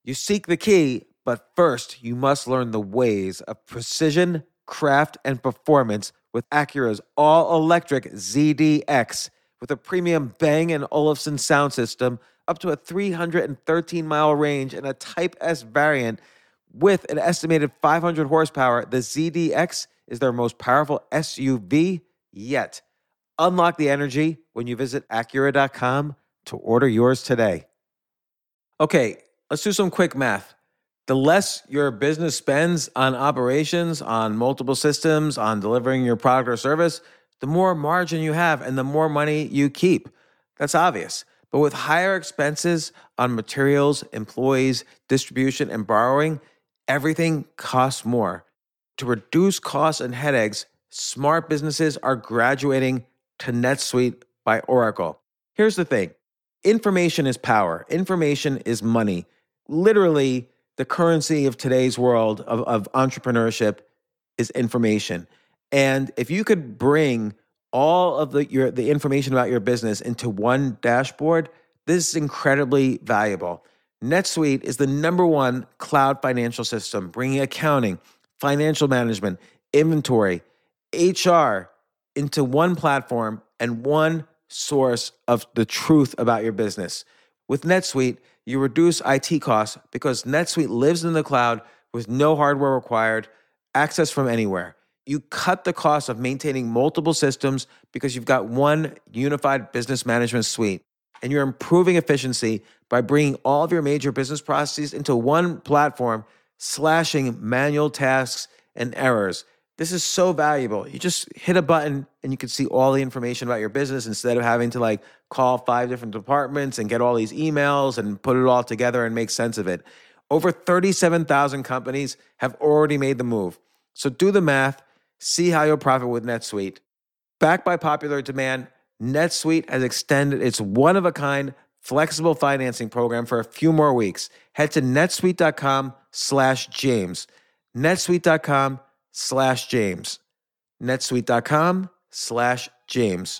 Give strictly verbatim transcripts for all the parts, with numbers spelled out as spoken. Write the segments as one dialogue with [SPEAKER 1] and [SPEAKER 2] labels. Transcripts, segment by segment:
[SPEAKER 1] You seek the key, but first you must learn the ways of precision, craft, and performance with Acura's all-electric Z D X. With a premium Bang and Olufsen sound system, up to a three hundred thirteen mile range, and a Type S variant with an estimated five hundred horsepower, the Z D X is their most powerful S U V yet. Unlock the energy when you visit Acura dot com to order yours today. Okay, let's do some quick math. The less your business spends on operations, on multiple systems, on delivering your product or service, the more margin you have and the more money you keep. That's obvious. But with higher expenses on materials, employees, distribution, and borrowing, everything costs more. To reduce costs and headaches, smart businesses are graduating to NetSuite by Oracle. Here's the thing. Information is power. Information is money. Literally, the currency of today's world of, of entrepreneurship is information. And if you could bring all of the your the information about your business into one dashboard, this is incredibly valuable. NetSuite is the number one cloud financial system, bringing accounting, financial management, inventory, H R into one platform and one source of the truth about your business. With NetSuite, you reduce I T costs because NetSuite lives in the cloud with no hardware required, access from anywhere. You cut the cost of maintaining multiple systems because you've got one unified business management suite. And you're improving efficiency by bringing all of your major business processes into one platform, slashing manual tasks and errors. This is so valuable. You just hit a button and you can see all the information about your business instead of having to like call five different departments and get all these emails and put it all together and make sense of it. Over thirty-seven thousand companies have already made the move. So do the math, see how you'll profit with NetSuite. Backed by popular demand, NetSuite has extended its one-of-a-kind flexible financing program for a few more weeks. Head to netsuite.com slash James. netsuite.com slash James. netsuite.com slash James.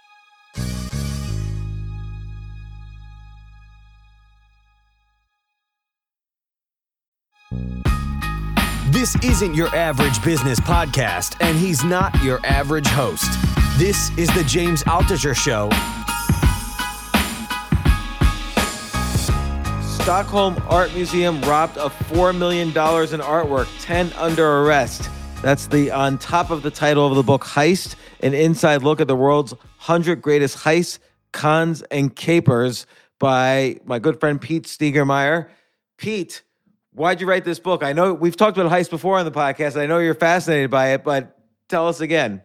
[SPEAKER 2] This isn't your average business podcast, and he's not your average host. This is the James Altucher Show.
[SPEAKER 1] Stockholm Art Museum robbed of four million dollars in artwork, ten under arrest. That's the on top of the title of the book, Heist, an inside look at the world's one hundred greatest heists, cons, and capers by my good friend Pete Steigermeyer. Pete, why'd you write this book? I know we've talked about heist before on the podcast. I know you're fascinated by it, but tell us again.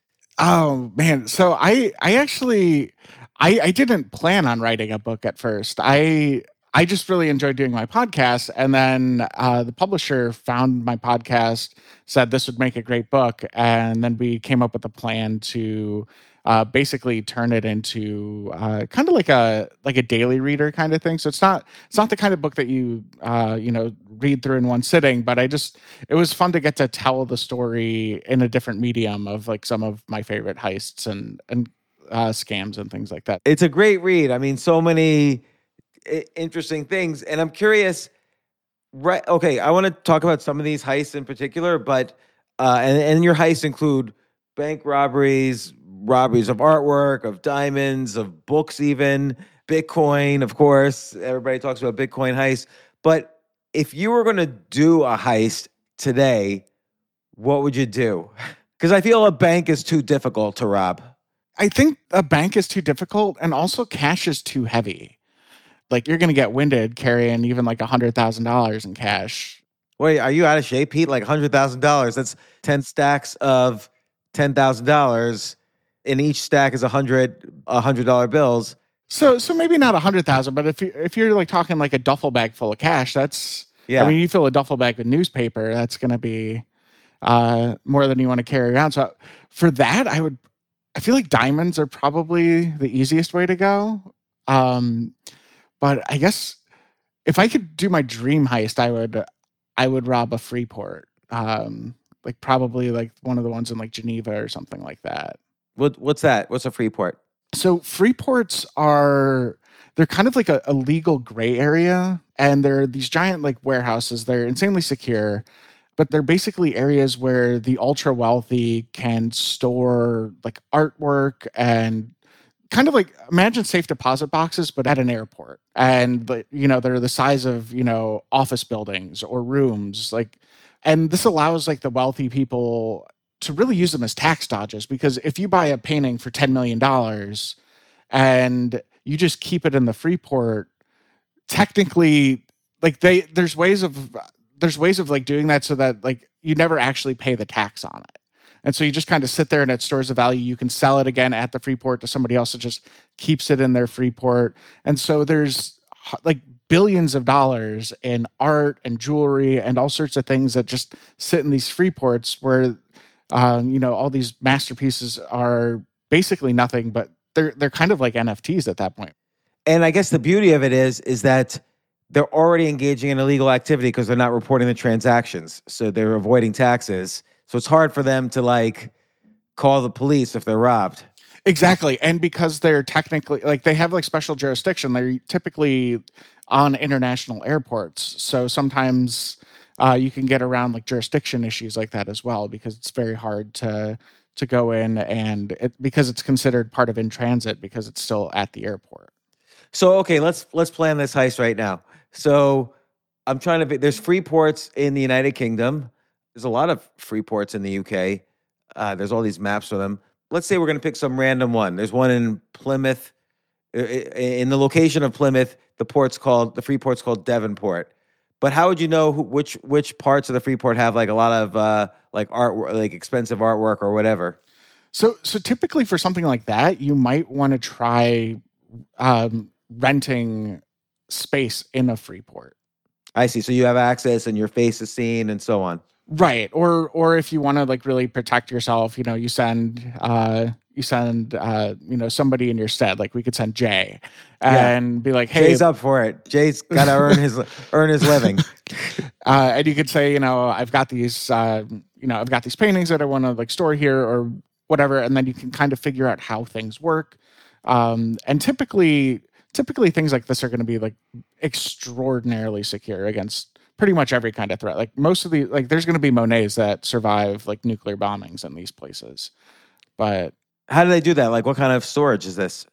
[SPEAKER 3] Oh man, so I I actually I I didn't plan on writing a book at first. I I just really enjoyed doing my podcast, and then uh, the publisher found my podcast, said this would make a great book, and then we came up with a plan to uh, basically turn it into uh, kind of like a like a daily reader kind of thing. So it's not it's not the kind of book that you uh, you know read through in one sitting, but I just it was fun to get to tell the story in a different medium of like some of my favorite heists and and uh, scams and things like that.
[SPEAKER 1] It's a great read. I mean, so many I- interesting things, and I'm curious. Right? Okay, I want to talk about some of these heists in particular, but uh, and and your heists include bank robberies, robberies of artwork, of diamonds, of books, even Bitcoin. Of course, everybody talks about Bitcoin heists. But if you were going to do a heist today, what would you do? Because I feel a bank is too difficult to rob.
[SPEAKER 3] I think a bank is too difficult, and also cash is too heavy. Like, you're going to get winded carrying even like one hundred thousand dollars in cash.
[SPEAKER 1] Wait, are you out of shape, Pete? Like one hundred thousand dollars. That's ten stacks of ten thousand dollars. And each stack is one hundred one hundred dollar bills.
[SPEAKER 3] So so maybe not one hundred thousand, but if, you, if you're like talking like a duffel bag full of cash, that's, yeah. I mean, you fill a duffel bag with newspaper, that's going to be uh, more than you want to carry around. So for that, I would, I feel like diamonds are probably the easiest way to go. Um, but I guess if I could do my dream heist, I would, I would rob a Freeport. Um, like probably like one of the ones in like Geneva or something like that.
[SPEAKER 1] What what's that? What's a Freeport?
[SPEAKER 3] So Freeports are, they're kind of like a, a legal gray area, and they're these giant like warehouses. They're insanely secure, but they're basically areas where the ultra wealthy can store like artwork and kind of like imagine safe deposit boxes, but at an airport. And like, you know, they're the size of, you know, office buildings or rooms. Like, and this allows like the wealthy people to really use them as tax dodges, because if you buy a painting for ten million dollars and you just keep it in the Freeport, technically, like they there's ways of there's ways of like doing that so that like you never actually pay the tax on it. And so you just kind of sit there and it stores the value. You can sell it again at the Freeport to somebody else that just keeps it in their Freeport. And so there's like billions of dollars in art and jewelry and all sorts of things that just sit in these Freeports where, um, you know, all these masterpieces are basically nothing, but they're they're kind of like N F Ts at that point.
[SPEAKER 1] And I guess the beauty of it is, is that they're already engaging in illegal activity because they're not reporting the transactions. So they're avoiding taxes. So it's hard for them to like call the police if they're robbed.
[SPEAKER 3] Exactly. And because they're technically like they have like special jurisdiction, they're typically on international airports. So sometimes uh, you can get around like jurisdiction issues like that as well, because it's very hard to to go in and it, because it's considered part of in transit because it's still at the airport.
[SPEAKER 1] So okay, let's let's plan this heist right now. So I'm trying to. There's free ports in the United Kingdom. There's a lot of free ports in the U K. Uh, there's all these maps for them. Let's say we're going to pick some random one. There's one in Plymouth. In the location of Plymouth, the port's called the free port's called Devonport. But how would you know who, which which parts of the free port have like a lot of uh, like art, like expensive artwork or whatever?
[SPEAKER 3] So so typically for something like that, you might want to try um, renting space in a free port.
[SPEAKER 1] I see. So you have access and your face is seen and so on.
[SPEAKER 3] Right. Or or if you want to like really protect yourself, you know, you send uh you send uh you know somebody in your stead. Like we could send Jay and yeah. be like, hey,
[SPEAKER 1] Jay's up for it. Jay's got to earn his earn his living.
[SPEAKER 3] Uh and you could say, you know, I've got these uh you know, I've got these paintings that I want to like store here or whatever, and then you can kind of figure out how things work. Um and typically typically things like this are going to be like extraordinarily secure against pretty much every kind of threat. Like most of the, like there's going to be Monets that survive like nuclear bombings in these places. But
[SPEAKER 1] how do they do that? Like what kind of storage is this?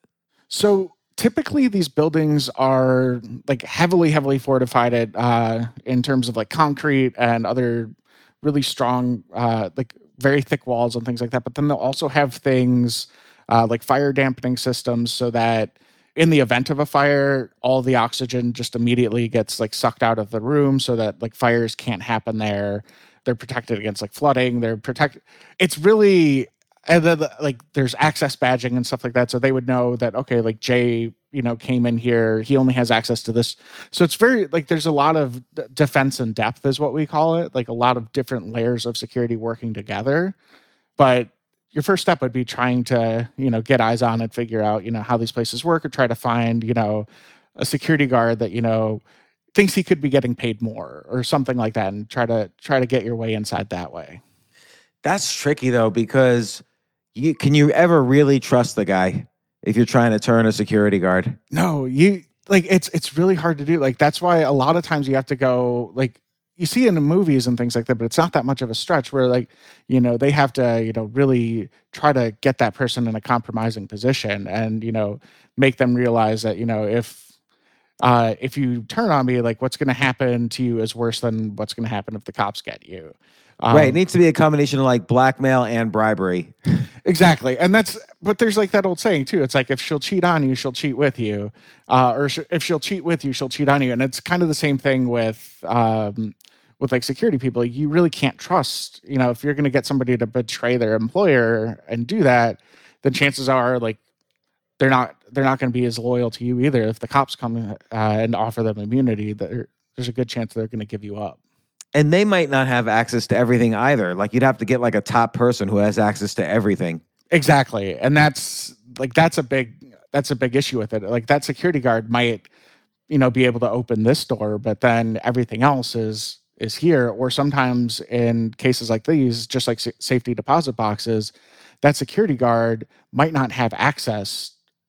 [SPEAKER 3] So typically these buildings are like heavily, heavily fortified uh, in terms of like concrete and other really strong, uh, like very thick walls and things like that. But then they'll also have things uh, like fire dampening systems so that in the event of a fire, all the oxygen just immediately gets like sucked out of the room so that like fires can't happen there. They're protected against like flooding. They're protected. It's really, and then like there's access badging and stuff like that. So they would know that, okay, like Jay, you know, came in here. He only has access to this. So it's very like there's a lot of d- defense in depth is what we call it. Like a lot of different layers of security working together. But your first step would be trying to, you know, get eyes on and figure out, you know, how these places work, or try to find, you know, a security guard that, you know, thinks he could be getting paid more or something like that, and try to try to get your way inside that way.
[SPEAKER 1] That's tricky though, because you can you ever really trust the guy if you're trying to turn a security guard?
[SPEAKER 3] No, you like it's it's really hard to do. Like that's why a lot of times you have to go like you see it in the movies and things like that, but it's not that much of a stretch where like, you know, they have to, you know, really try to get that person in a compromising position and, you know, make them realize that, you know, if, uh, if you turn on me, like what's going to happen to you is worse than what's going to happen if the cops get you. Um,
[SPEAKER 1] right. It needs to be a combination of like blackmail and bribery.
[SPEAKER 3] Exactly. And that's, but there's like that old saying too. It's like, if she'll cheat on you, she'll cheat with you. Uh, or sh- if she'll cheat with you, she'll cheat on you. And it's kind of the same thing with, um, with like security people. You really can't trust, you know, if you're going to get somebody to betray their employer and do that, then chances are like they're not they're not going to be as loyal to you either. If the cops come uh, and offer them immunity, there's a good chance they're going to give you up.
[SPEAKER 1] And they might not have access to everything either. Like you'd have to get like a top person who has access to everything.
[SPEAKER 3] Exactly. And that's like that's a big that's a big issue with it. Like that security guard might, you know, be able to open this door, but then everything else is is here. Or sometimes in cases like these, just like safety deposit boxes, that security guard might not have access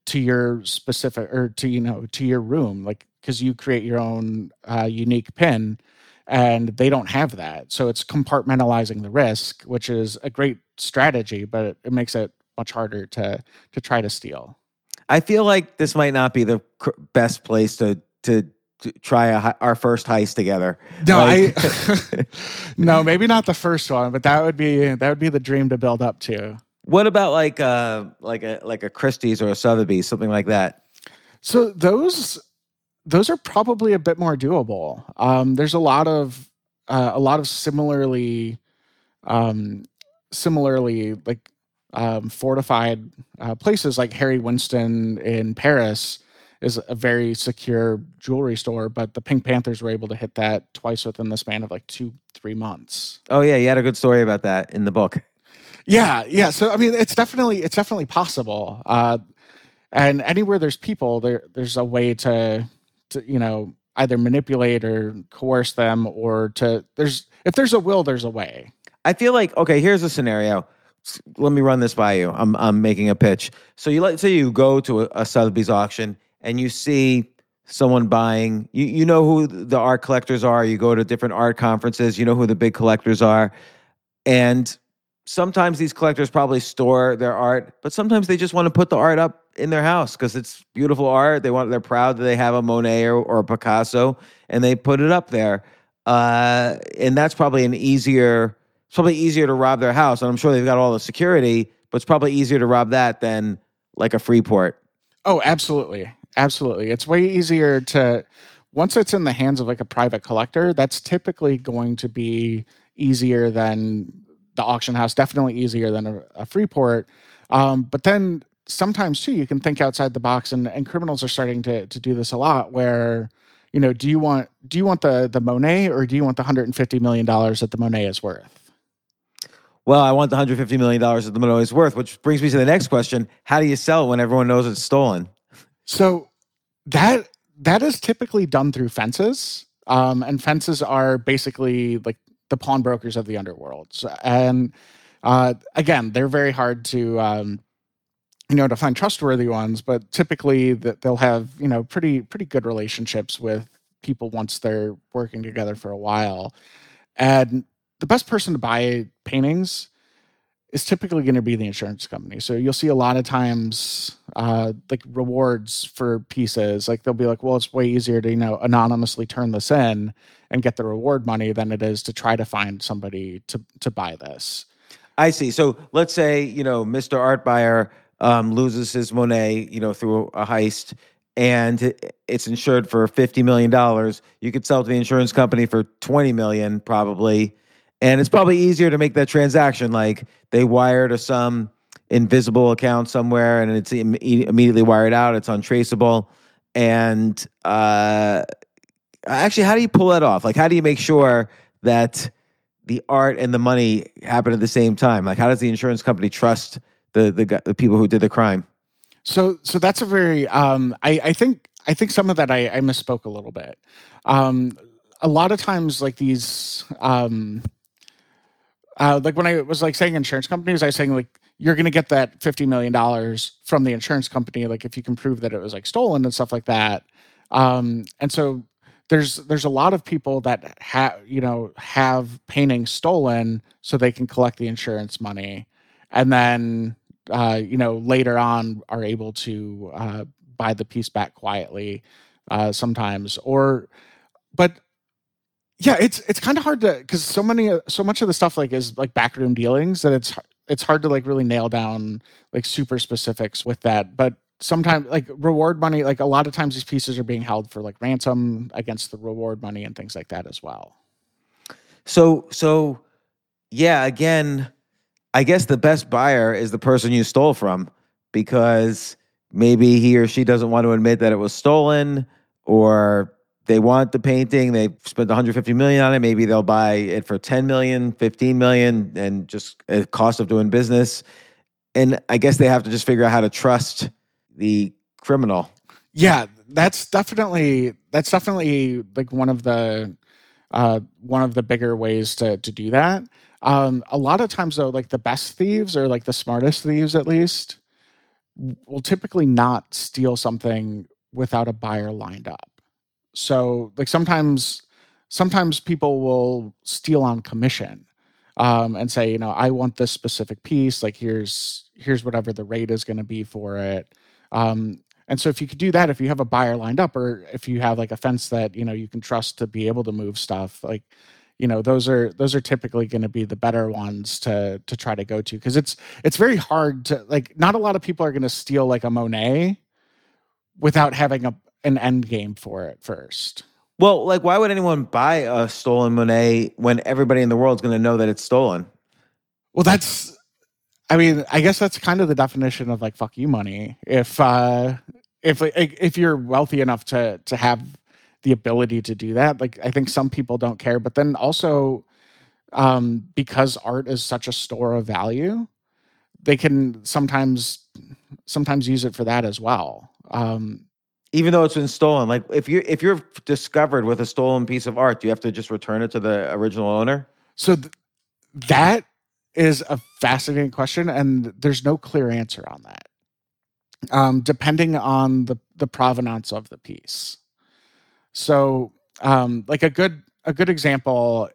[SPEAKER 3] to your specific or to you know to your room, like because you create your own uh, unique PIN, and they don't have that. So it's compartmentalizing the risk, which is a great strategy, but it, it makes it much harder to to try to steal.
[SPEAKER 1] I feel like this might not be the cr- best place to to, to try a, hi- our first heist together.
[SPEAKER 3] No,
[SPEAKER 1] Like-
[SPEAKER 3] I no, maybe not the first one, but that would be that would be the dream to build up to.
[SPEAKER 1] What about like uh like a like a Christie's or a Sotheby's, something like that?
[SPEAKER 3] So those those are probably a bit more doable. Um, there's a lot of uh, a lot of similarly um, similarly like um, fortified uh, places like Harry Winston in Paris is a very secure jewelry store, but the Pink Panthers were able to hit that twice within the span of like two, three months.
[SPEAKER 1] Oh yeah, you had a good story about that in the book.
[SPEAKER 3] Yeah, yeah. So I mean, it's definitely it's definitely possible. Uh, and anywhere there's people, there there's a way to to you know either manipulate or coerce them, or to there's if there's a will, there's a way.
[SPEAKER 1] I feel like, okay, here's a scenario. S- Let me run this by you. I'm I'm making a pitch. So you let's say you go to a, a Sotheby's auction and you see someone buying. You you know who the art collectors are. You go to different art conferences. You know who the big collectors are, and sometimes these collectors probably store their art, but sometimes they just want to put the art up in their house because it's beautiful art. They want they're proud that they have a Monet or, or a Picasso, and they put it up there. Uh, and that's probably an easier. It's probably easier to rob their house, and I'm sure they've got all the security, but it's probably easier to rob that than like a Freeport.
[SPEAKER 3] Oh, absolutely, absolutely. It's way easier to once it's in the hands of like a private collector. That's typically going to be easier than the auction house. Definitely easier than a, a Freeport. Um, but then sometimes too, you can think outside the box, and, and criminals are starting to to do this a lot. Where you know, do you want do you want the the Monet, or do you want the one hundred fifty million dollars that the Monet is worth?
[SPEAKER 1] Well, I want the one hundred fifty million dollars that the Monet is worth, which brings me to the next question. How do you sell when everyone knows it's stolen?
[SPEAKER 3] So that that is typically done through fences, um, and fences are basically like the pawnbrokers of the underworld. So, and uh, again, they're very hard to um, you know to find trustworthy ones, but typically that they'll have you know pretty pretty good relationships with people once they're working together for a while. And the best person to buy paintings is typically going to be the insurance company. So you'll see a lot of times uh, like rewards for pieces. Like they'll be like, well, it's way easier to, you know, anonymously turn this in and get the reward money than it is to try to find somebody to, to buy this.
[SPEAKER 1] I see. So let's say, you know, Mister Art Buyer um, loses his Monet, you know, through a heist, and it- it's insured for fifty million dollars. You could sell to the insurance company for twenty million dollars probably. And it's probably easier to make that transaction. Like they wire to some invisible account somewhere, and it's im- immediately wired out. It's untraceable. And uh, actually, how do you pull that off? Like, how do you make sure that the art and the money happen at the same time? Like, how does the insurance company trust the the, gu- the people who did the crime?
[SPEAKER 3] So, so that's a very, um, I, I think, I think some of that I, I misspoke a little bit. Um, a lot of times like these, um, Uh, like when I was like saying insurance companies, I was saying like you're going to get that fifty million dollars from the insurance company, like if you can prove that it was like stolen and stuff like that. Um, and so there's there's a lot of people that have you know have paintings stolen so they can collect the insurance money, and then uh, you know later on are able to uh, buy the piece back quietly uh, sometimes, or but. Yeah, it's it's kind of hard to because so many so much of the stuff like is like backroom dealings that it's it's hard to like really nail down like super specifics with that. But sometimes like reward money, like a lot of times these pieces are being held for like ransom against the reward money and things like that as well.
[SPEAKER 1] So, so yeah, again, I guess the best buyer is the person you stole from, because maybe he or she doesn't want to admit that it was stolen, or they want the painting, they spent one hundred fifty million dollars on it. Maybe they'll buy it for ten million dollars, fifteen million dollars, and just a cost of doing business. And I guess they have to just figure out how to trust the criminal.
[SPEAKER 3] Yeah, that's definitely that's definitely like one of the uh, one of the bigger ways to to do that. Um, a lot of times though, like the best thieves or like the smartest thieves at least, will typically not steal something without a buyer lined up. So like sometimes sometimes people will steal on commission, um, and say, you know, I want this specific piece. Like here's here's whatever the rate is going to be for it. Um, and so if you could do that, if you have a buyer lined up, or if you have like a fence that you know you can trust to be able to move stuff, like you know those are those are typically going to be the better ones to to try to go to, because it's it's very hard to, like, not a lot of people are going to steal like a Monet without having a an end game for it first.
[SPEAKER 1] Well, like, why would anyone buy a stolen Monet when everybody in the world is going to know that it's stolen?
[SPEAKER 3] Well, that's, I mean, I guess that's kind of the definition of like fuck you money. If uh, if if you're wealthy enough to to have the ability to do that, like I think some people don't care. But then also, um, because art is such a store of value, they can sometimes sometimes use it for that as well. Um,
[SPEAKER 1] Even though it's been stolen, like if you if you're discovered with a stolen piece of art, do you have to just return it to the original owner?
[SPEAKER 3] So th- that is a fascinating question, and there's no clear answer on that. Um, depending on the the provenance of the piece. So, um, like a good a good example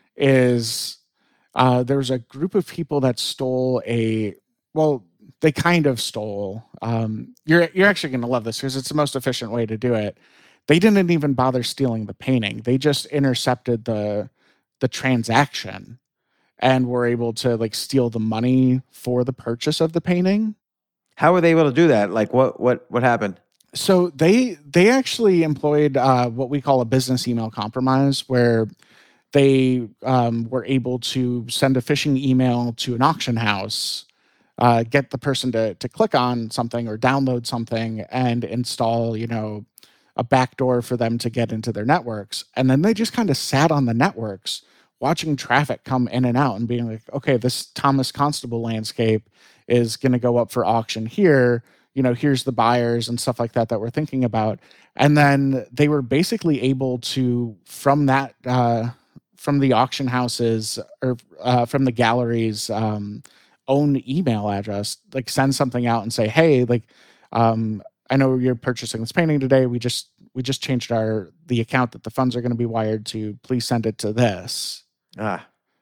[SPEAKER 3] is uh, there was a group of people that stole a well. They kind of stole. Um, you're you're actually going to love this because it's the most efficient way to do it. They didn't even bother stealing the painting. They just intercepted the the transaction and were able to like steal the money for the purchase of the painting.
[SPEAKER 1] How were they able to do that? Like what what what happened?
[SPEAKER 3] So they they actually employed uh, what we call a business email compromise, where they um, were able to send a phishing email to an auction house, uh, get the person to to click on something or download something and install, you know, a backdoor for them to get into their networks. And then they just kind of sat on the networks watching traffic come in and out and being like, okay, this Thomas Constable landscape is going to go up for auction here. You know, here's the buyers and stuff like that that we're thinking about. And then they were basically able to, from that, uh, from the auction houses or uh, from the gallery's um, own email address, like send something out and say, hey, like, um, I know you're purchasing this painting today. We just we just changed our the account that the funds are going to be wired to. Please send it to this.
[SPEAKER 1] Ah,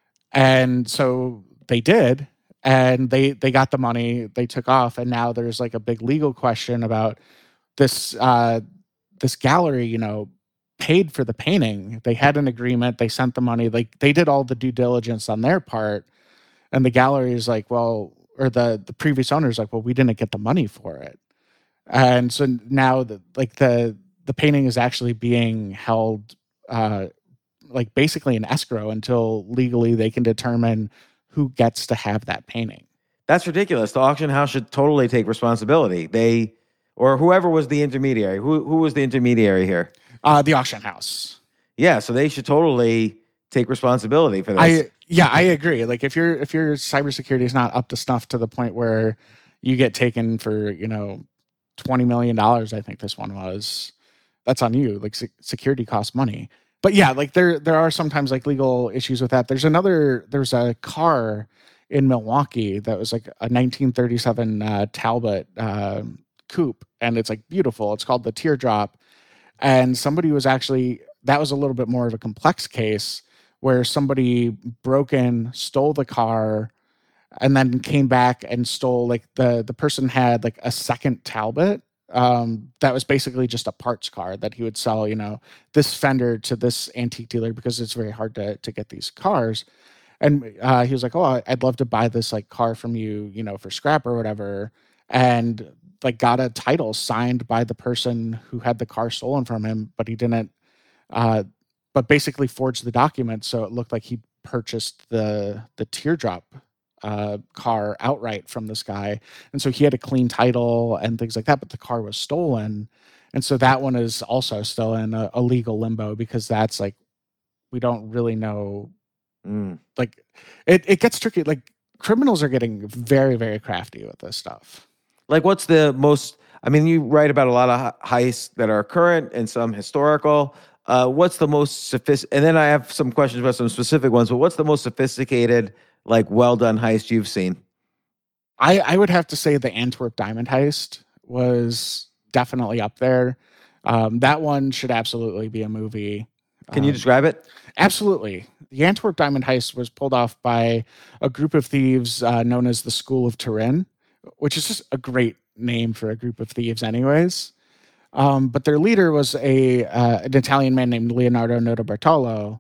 [SPEAKER 3] And so they did, and they they got the money. They took off, and now there's like a big legal question about this uh, this gallery. You know, paid for the painting. They had an agreement. They sent the money. Like they did all the due diligence on their part, and the gallery is like, well, or the the previous owner is like, well, we didn't get the money for it. And so now the like the the painting is actually being held uh, like basically in escrow until legally they can determine who gets to have that painting.
[SPEAKER 1] that's ridiculous. The auction house should totally take responsibility. They or whoever was the intermediary. Who who was the intermediary here?
[SPEAKER 3] Uh, the auction house.
[SPEAKER 1] Yeah, so they should totally take responsibility for this.
[SPEAKER 3] I yeah, I agree. Like if your if your cybersecurity is not up to snuff to the point where you get taken for, you know, twenty million dollars, I think this one was, that's on you. Like se- security costs money. But yeah, like there there are sometimes like legal issues with that. There's another, there's a car in Milwaukee that was like a nineteen thirty-seven uh, Talbot uh, coupe, and it's like beautiful. It's called the Teardrop. And somebody was actually, that was a little bit more of a complex case where somebody broke in, stole the car, and then came back and stole, like the the person had like a second Talbot um, that was basically just a parts car that he would sell, you know, this fender to this antique dealer because it's very hard to to get these cars. And uh, he was like, oh, I'd love to buy this like car from you, you know, for scrap or whatever. And like got a title signed by the person who had the car stolen from him, but he didn't, uh, but basically forged the document. So it looked like he purchased the the Teardrop Uh, car outright from this guy, and so he had a clean title and things like that, but the car was stolen. And so that one is also still in a, a legal limbo because that's like, we don't really know.
[SPEAKER 1] Mm.
[SPEAKER 3] Like it, it gets tricky. Like criminals are getting very, very crafty with this stuff.
[SPEAKER 1] Like, what's the most? I mean, you write about a lot of heists that are current and some historical. Uh, what's the most sophisticated? And then I have some questions about some specific ones. But what's the most sophisticated, like, well done heist you've seen?
[SPEAKER 3] I, I would have to say the Antwerp diamond heist was definitely up there. Um, that one should absolutely be a movie.
[SPEAKER 1] Can you
[SPEAKER 3] Um,
[SPEAKER 1] describe it?
[SPEAKER 3] Absolutely. The Antwerp diamond heist was pulled off by a group of thieves uh, known as the School of Turin, which is just a great name for a group of thieves anyways. Um, but their leader was a uh, an Italian man named Leonardo Notarbartolo,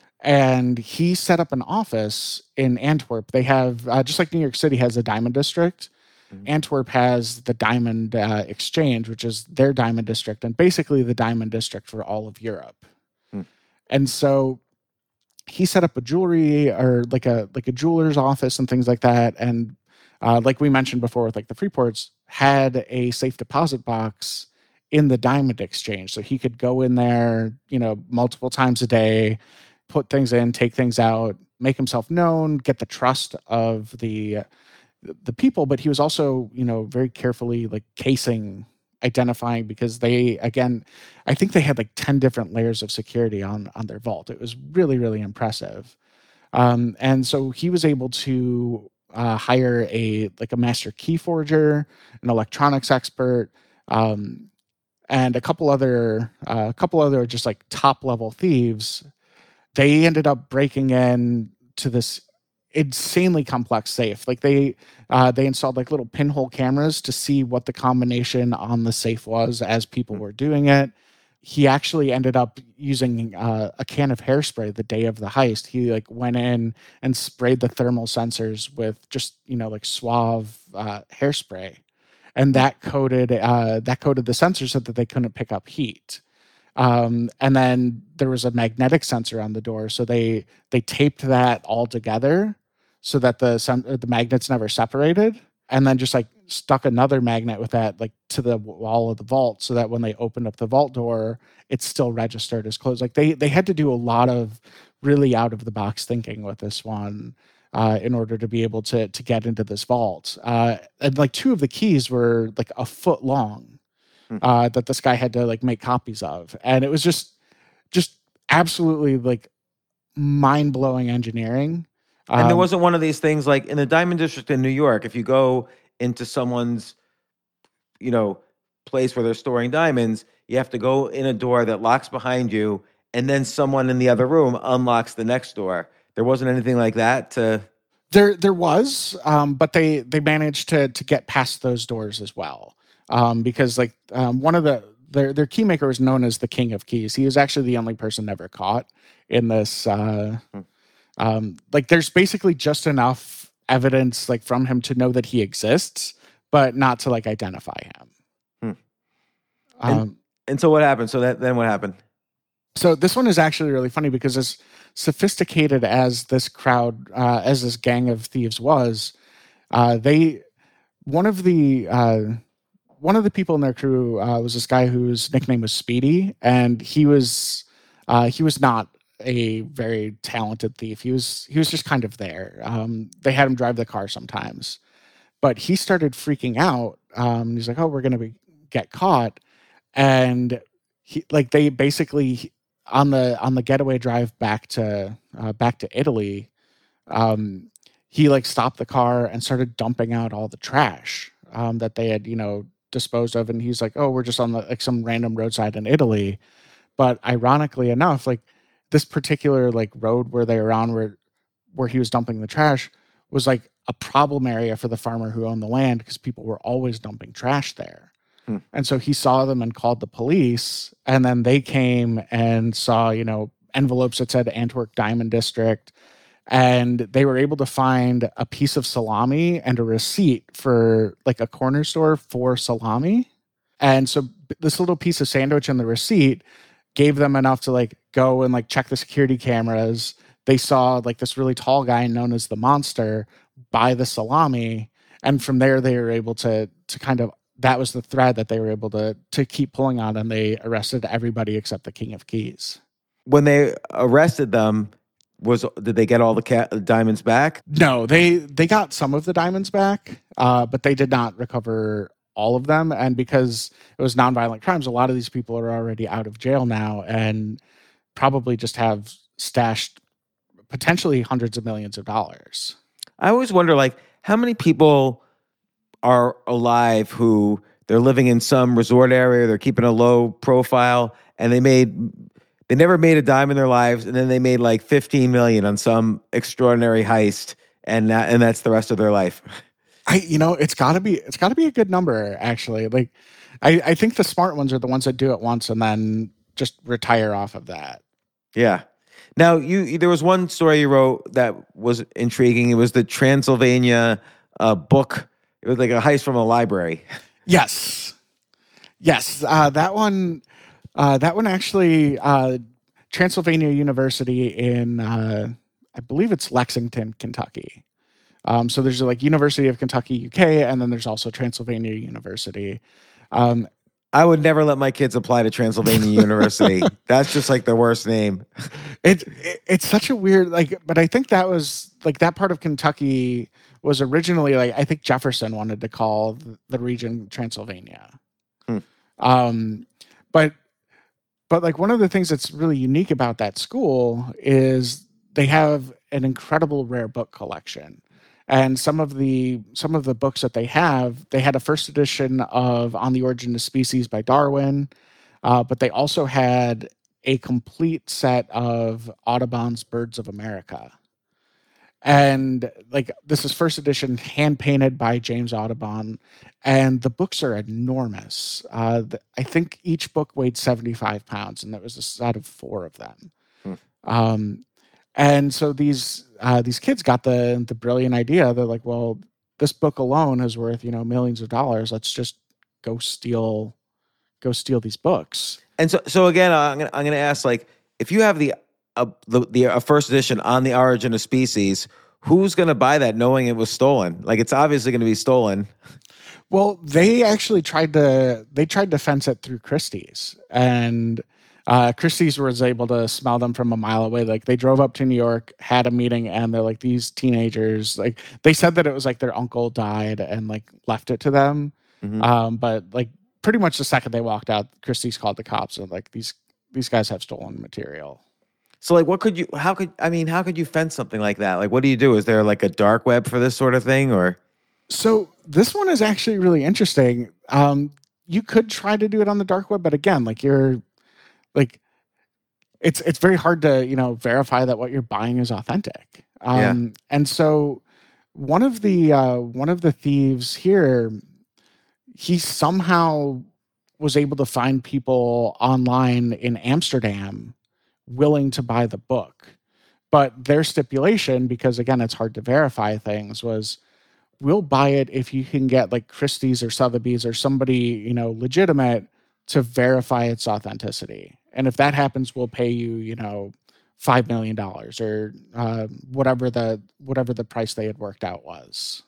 [SPEAKER 3] and he set up an office in Antwerp. They have, uh, just like New York City has a diamond district,
[SPEAKER 1] Mhm.
[SPEAKER 3] Antwerp has the Diamond uh, Exchange, which is their diamond district, and basically the diamond district for all of Europe.
[SPEAKER 1] Hmm.
[SPEAKER 3] And so he set up a jewelry or like a like a jeweler's office and things like that. And uh, like we mentioned before with like the Freeports, had a safe deposit box in the diamond exchange. So he could go in there, you know, multiple times a day, put things in, take things out, make himself known, get the trust of the the people. But he was also, you know, very carefully like casing, identifying, because they, again, I think they had like ten different layers of security on on their vault. It was really, really impressive. Um, and so he was able to uh, hire a like a master key forger, an electronics expert, um, and a couple other uh, a couple other just like top level thieves. They ended up breaking in to this insanely complex safe. Like they uh, they installed like little pinhole cameras to see what the combination on the safe was as people were doing it. He actually ended up using uh, a can of hairspray the day of the heist. He like went in and sprayed the thermal sensors with just, you know, like suave uh, hairspray, and that coated uh, that coated the sensors so that they couldn't pick up heat. Um, and then there was a magnetic sensor on the door, so they they taped that all together so that the sen- the magnets never separated, and then just like stuck another magnet with that like to the wall of the vault, so that when they opened up the vault door, it's still registered as closed. Like they they had to do a lot of really out of the box thinking with this one. Uh, in order to be able to to get into this vault, uh, and like two of the keys were like a foot long, uh, that this guy had to like make copies of, and it was just just absolutely like mind blowing engineering.
[SPEAKER 1] And there
[SPEAKER 3] Um,
[SPEAKER 1] wasn't one of these things like in the Diamond District in New York, if you go into someone's, you know, place where they're storing diamonds, you have to go in a door that locks behind you, and then someone in the other room unlocks the next door. There wasn't anything like that to.
[SPEAKER 3] there there was, um, but they they managed to to get past those doors as well, um, because like um, one of the their their key maker was known as the King of Keys. He was actually the only person ever caught in this. Uh,
[SPEAKER 1] Hmm.
[SPEAKER 3] um, like there's basically just enough evidence like from him to know that he exists, but not to like identify him.
[SPEAKER 1] Hmm.
[SPEAKER 3] Um,
[SPEAKER 1] And and so what happened? So that then what happened?
[SPEAKER 3] So this one is actually really funny because as sophisticated as this crowd, uh, as this gang of thieves was, uh, they one of the uh, one of the people in their crew uh, was this guy whose nickname was Speedy, and he was uh, he was not a very talented thief. He was he was just kind of there. Um, they had him drive the car sometimes, but he started freaking out. Um, he's like, "Oh, we're gonna be, get caught," and he like they basically on the on the getaway drive back to uh, back to Italy. Um, he like stopped the car and started dumping out all the trash um, that they had, you know, disposed of, and he's like, "Oh, we're just on the like some random roadside in Italy." But ironically enough, like this particular like road where they were on, where where he was dumping the trash, was like a problem area for the farmer who owned the land because people were always dumping trash there.
[SPEAKER 1] Hmm.
[SPEAKER 3] And so he saw them and called the police, and then they came and saw, you know, envelopes that said Antwerp Diamond District, and they were able to find a piece of salami and a receipt for like a corner store for salami. And so this little piece of sandwich and the receipt gave them enough to like go and like check the security cameras. They saw like this really tall guy known as the Monster buy the salami, and from there they were able to to kind of, that was the thread that they were able to to keep pulling on, and they arrested everybody except the King of Keys.
[SPEAKER 1] When they arrested them, was did they get all the ca- diamonds back?
[SPEAKER 3] No, they they got some of the diamonds back, uh, but they did not recover all of them. And because it was nonviolent crimes, a lot of these people are already out of jail now and probably just have stashed potentially hundreds of millions of dollars.
[SPEAKER 1] I always wonder, like, how many people are alive who they're living in some resort area, they're keeping a low profile, and they made they never made a dime in their lives, and then they made like fifteen million on some extraordinary heist, and that, and that's the rest of their life.
[SPEAKER 3] I, you know, it's gotta be, it's gotta be a good number, actually. Like, I, I think the smart ones are the ones that do it once and then just retire off of that.
[SPEAKER 1] Yeah. Now, you there was one story you wrote that was intriguing. It was the Transylvania uh, book. It was like a heist from a library.
[SPEAKER 3] Yes, yes. Uh, that one, uh, that one actually, uh, Transylvania University in, uh, I believe it's Lexington, Kentucky. Um, so there's like University of Kentucky, U K, and then there's also Transylvania University. Um,
[SPEAKER 1] I would never let my kids apply to Transylvania University. That's just like the worst name.
[SPEAKER 3] It, it it's such a weird, like, but I think that was like that part of Kentucky was originally like, I think Jefferson wanted to call the, the region Transylvania.
[SPEAKER 1] Hmm.
[SPEAKER 3] Um, but but like one of the things that's really unique about that school is they have an incredible rare book collection. And some of the some of the books that they have, they had a first edition of On the Origin of Species by Darwin, uh, but they also had a complete set of Audubon's Birds of America. And like this is first edition, hand painted by James Audubon, and the books are enormous. Uh, the, I think each book weighed seventy-five pounds, and there was a set of four of them.
[SPEAKER 1] Hmm.
[SPEAKER 3] Um, and so these uh, these kids got the the brilliant idea. They're like, well, this book alone is worth, you know, millions of dollars. Let's just go steal go steal these books.
[SPEAKER 1] And so, so again, I'm gonna I'm gonna ask, like, if you have the uh, the the uh, first edition On the Origin of Species, who's gonna buy that knowing it was stolen? Like, it's obviously gonna be stolen.
[SPEAKER 3] Well, they actually tried to they tried to fence it through Christie's, and uh, Christie's was able to smell them from a mile away. Like they drove up to New York, had a meeting, and they're like, these teenagers, like they said that it was like their uncle died and like left it to them.
[SPEAKER 1] Mm-hmm.
[SPEAKER 3] Um, but like pretty much the second they walked out, Christie's called the cops and like these these guys have stolen material.
[SPEAKER 1] So like, what could you? How could I mean? How could you fence something like that? Like, what do you do? Is there like a dark web for this sort of thing, or?
[SPEAKER 3] So this one is actually really interesting. Um, you could try to do it on the dark web, but again, like you're like, it's it's very hard to, you know, verify that what you're buying is authentic. Um,
[SPEAKER 1] Yeah.
[SPEAKER 3] And so one of the uh, one of the thieves here, he somehow was able to find people online in Amsterdam willing to buy the book. But their stipulation, because again, it's hard to verify things, was we'll buy it if you can get like Christie's or Sotheby's or somebody, you know, legitimate to verify its authenticity. And if that happens, we'll pay you, you know, five million dollars or uh, whatever the whatever the price they had worked out was.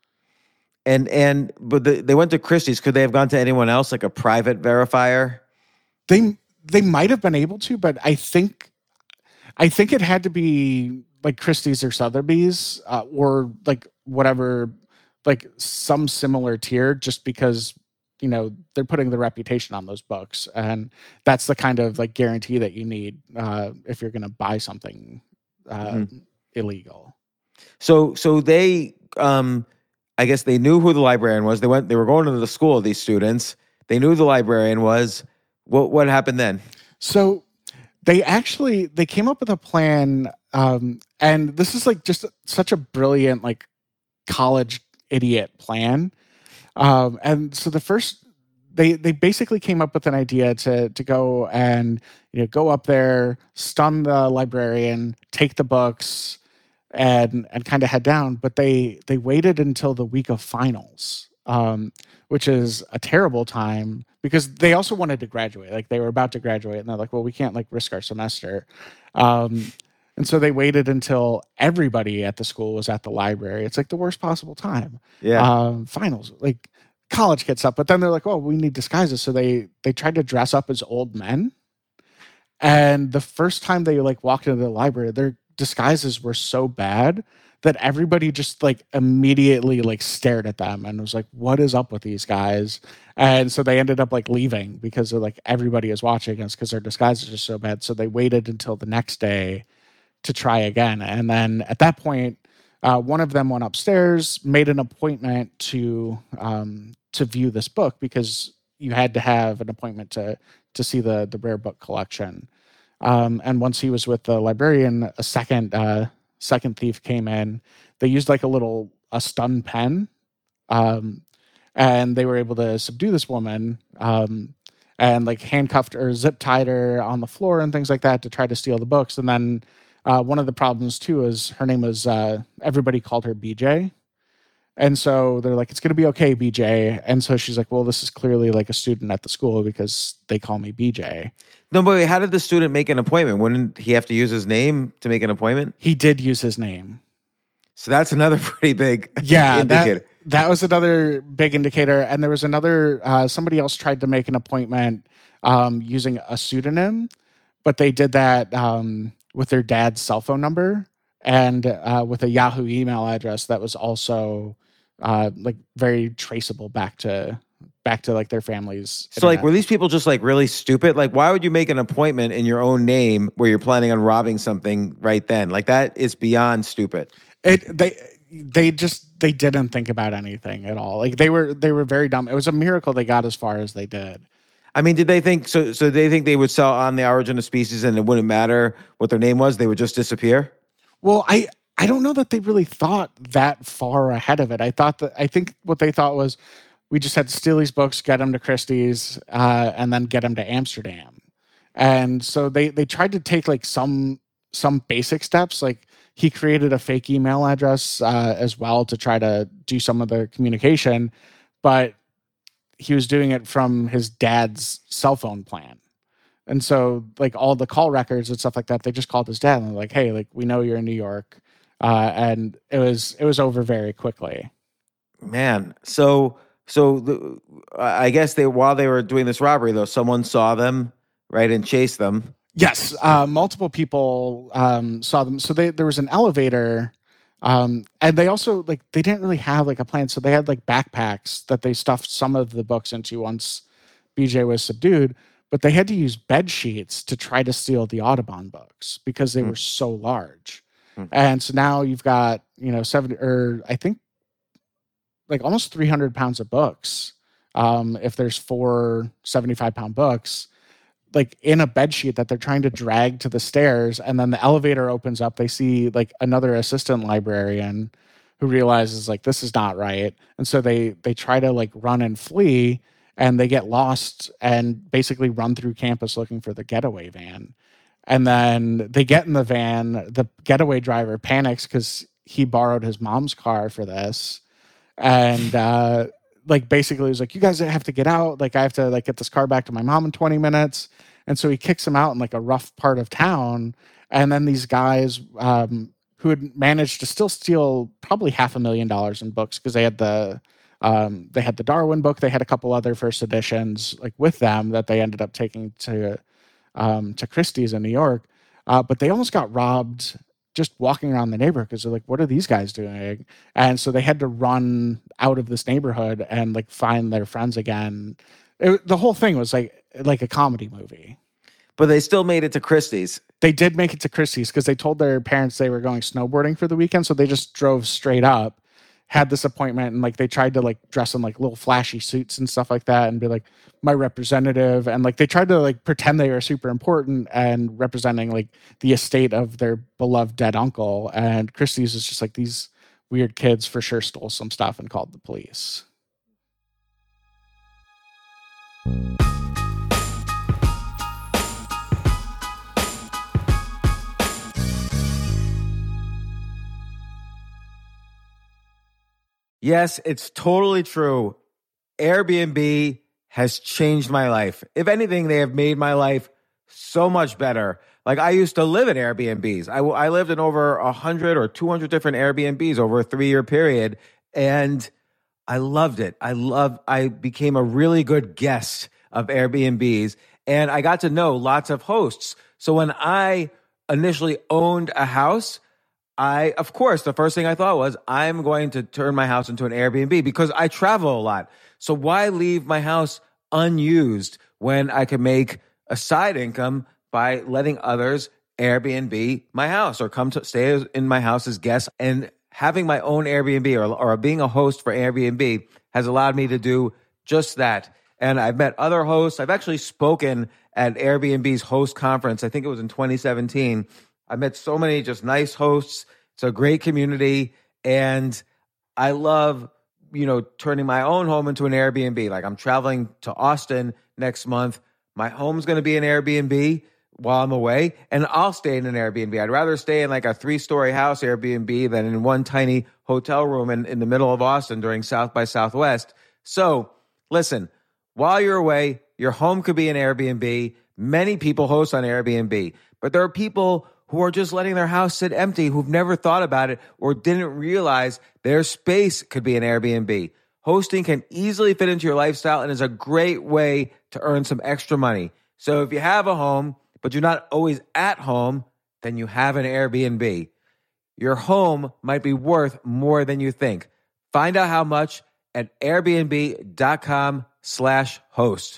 [SPEAKER 1] And and but the, they went to Christie's. Could they have gone to anyone else, like a private verifier?
[SPEAKER 3] They they might have been able to, but I think I think it had to be like Christie's or Sotheby's uh, or like whatever, like some similar tier, just because, you know, they're putting the reputation on those books, and that's the kind of like guarantee that you need uh, if you're going to buy something uh,
[SPEAKER 1] Mhm.
[SPEAKER 3] illegal.
[SPEAKER 1] So so they, um, I guess they knew who the librarian was. They went. They were going to the school. These students. They knew who the librarian was. What what happened then?
[SPEAKER 3] So they actually they came up with a plan, um, and this is like just such a brilliant like college idiot plan. Um, and so the first they they basically came up with an idea to to go and, you know, go up there, stun the librarian, take the books, and and kind of head down. But they they waited until the week of finals, um, which is a terrible time because they also wanted to graduate. Like they were about to graduate, and they're like, well, we can't like risk our semester. Um, and so they waited until everybody at the school was at the library. It's like the worst possible time.
[SPEAKER 1] Yeah.
[SPEAKER 3] Um, finals, like college kids up. But then they're like, oh, we need disguises. So they they tried to dress up as old men. And the first time they like walked into the library, their disguises were so bad that everybody just like immediately like stared at them and was like, what is up with these guys? And so they ended up like leaving because they're like, everybody is watching us because their disguises are so bad. So they waited until the next day to try again. And then at that point, Uh, one of them went upstairs, made an appointment to um, to view this book because you had to have an appointment to to see the the rare book collection. Um, and once he was with the librarian, a second uh, second thief came in. They used like a little a stun pen, um, and they were able to subdue this woman um, and like handcuffed or zip tied her on the floor and things like that to try to steal the books. And then uh, one of the problems too is her name was uh, everybody called her B J. And so they're like, it's going to be okay, B J. And so she's like, well, this is clearly like a student at the school because they call me B J.
[SPEAKER 1] No, but wait, how did the student make an appointment? Wouldn't he have to use his name to make an appointment?
[SPEAKER 3] He did use his name.
[SPEAKER 1] So that's another pretty big
[SPEAKER 3] yeah,
[SPEAKER 1] indicator.
[SPEAKER 3] That, that was another big indicator. And there was another, uh, somebody else tried to make an appointment um, using a pseudonym, but they did that um, with their dad's cell phone number and uh, with a Yahoo email address that was also uh, like very traceable back to back to like their families.
[SPEAKER 1] So like, were these people just like really stupid? Like, why would you make an appointment in your own name where you're planning on robbing something right then? Like, that is beyond stupid.
[SPEAKER 3] It they they just they didn't think about anything at all. Like they were they were very dumb. It was a miracle they got as far as they did.
[SPEAKER 1] I mean, did they think so? So they think they would sell On the Origin of Species and it wouldn't matter what their name was? They would just disappear?
[SPEAKER 3] Well, I I don't know that they really thought that far ahead of it. I thought that I think what they thought was we just had to steal these books, get them to Christie's, uh, and then get them to Amsterdam. And so they they tried to take like some some basic steps. Like he created a fake email address uh, as well to try to do some of the communication, but he was doing it from his dad's cell phone plan. And so like all the call records and stuff like that, they just called his dad and they're like, hey, like we know you're in New York. Uh, and it was it was over very quickly.
[SPEAKER 1] Man, so so the, I guess they while they were doing this robbery though, someone saw them, right, and chased them.
[SPEAKER 3] Yes, uh, multiple people um, saw them. So they, there was an elevator, um, and they also like they didn't really have like a plan. So they had like backpacks that they stuffed some of the books into once B J was subdued. But they had to use bed sheets to try to steal the Audubon books because they mm. were so large. Mm. And so now you've got you know seventy or I think like almost three hundred pounds of books. Um, if there's four seventy-five pound books. Like in a bed sheet that they're trying to drag to the stairs, and then the elevator opens up. They see like another assistant librarian who realizes like this is not right, and so they they try to like run and flee, and they get lost and basically run through campus looking for the getaway van. And then they get in the van. The getaway driver panics because he borrowed his mom's car for this, and uh, like basically was like, "You guys have to get out. Like I have to like get this car back to my mom in twenty minutes." And so he kicks him out in like a rough part of town. And then these guys um, who had managed to still steal probably half a million dollars in books because they had the um, they had the Darwin book. They had a couple other first editions like with them that they ended up taking to um, to Christie's in New York. Uh, but they almost got robbed just walking around the neighborhood because they're like, what are these guys doing? And so they had to run out of this neighborhood and like find their friends again. It, the whole thing was like like a comedy movie.
[SPEAKER 1] But they still made it to Christie's.
[SPEAKER 3] They did make it to Christie's because they told their parents they were going snowboarding for the weekend. So they just drove straight up, had this appointment, and like they tried to like dress in like little flashy suits and stuff like that and be like, my representative. And like they tried to like pretend they were super important and representing like the estate of their beloved dead uncle. And Christie's is just like, these weird kids for sure stole some stuff and called the police.
[SPEAKER 1] Yes, it's totally true. Airbnb has changed my life. If anything, they have made my life so much better. Like I used to live in Airbnbs. I, I lived in over one hundred or two hundred different Airbnbs over a three-year period, and I loved it. I love. I became a really good guest of Airbnbs, and I got to know lots of hosts. So when I initially owned a house, I, of course, the first thing I thought was, I'm going to turn my house into an Airbnb because I travel a lot. So why leave my house unused when I can make a side income by letting others Airbnb my house or come to stay in my house as guests and having my own Airbnb or, or being a host for Airbnb has allowed me to do just that. And I've met other hosts. I've actually spoken at Airbnb's host conference. I think it was in twenty seventeen. I met so many just nice hosts. It's a great community. And I love, you know, turning my own home into an Airbnb. Like I'm traveling to Austin next month. My home's going to be an Airbnb while I'm away, and I'll stay in an Airbnb. I'd rather stay in like a three-story house Airbnb than in one tiny hotel room in, in the middle of Austin during South by Southwest. So listen, while you're away, your home could be an Airbnb. Many people host on Airbnb, but there are people who are just letting their house sit empty, who've never thought about it or didn't realize their space could be an Airbnb. Hosting can easily fit into your lifestyle and is a great way to earn some extra money. So if you have a home, but you're not always at home, then you have an Airbnb. Your home might be worth more than you think. Find out how much at airbnb.com slash host.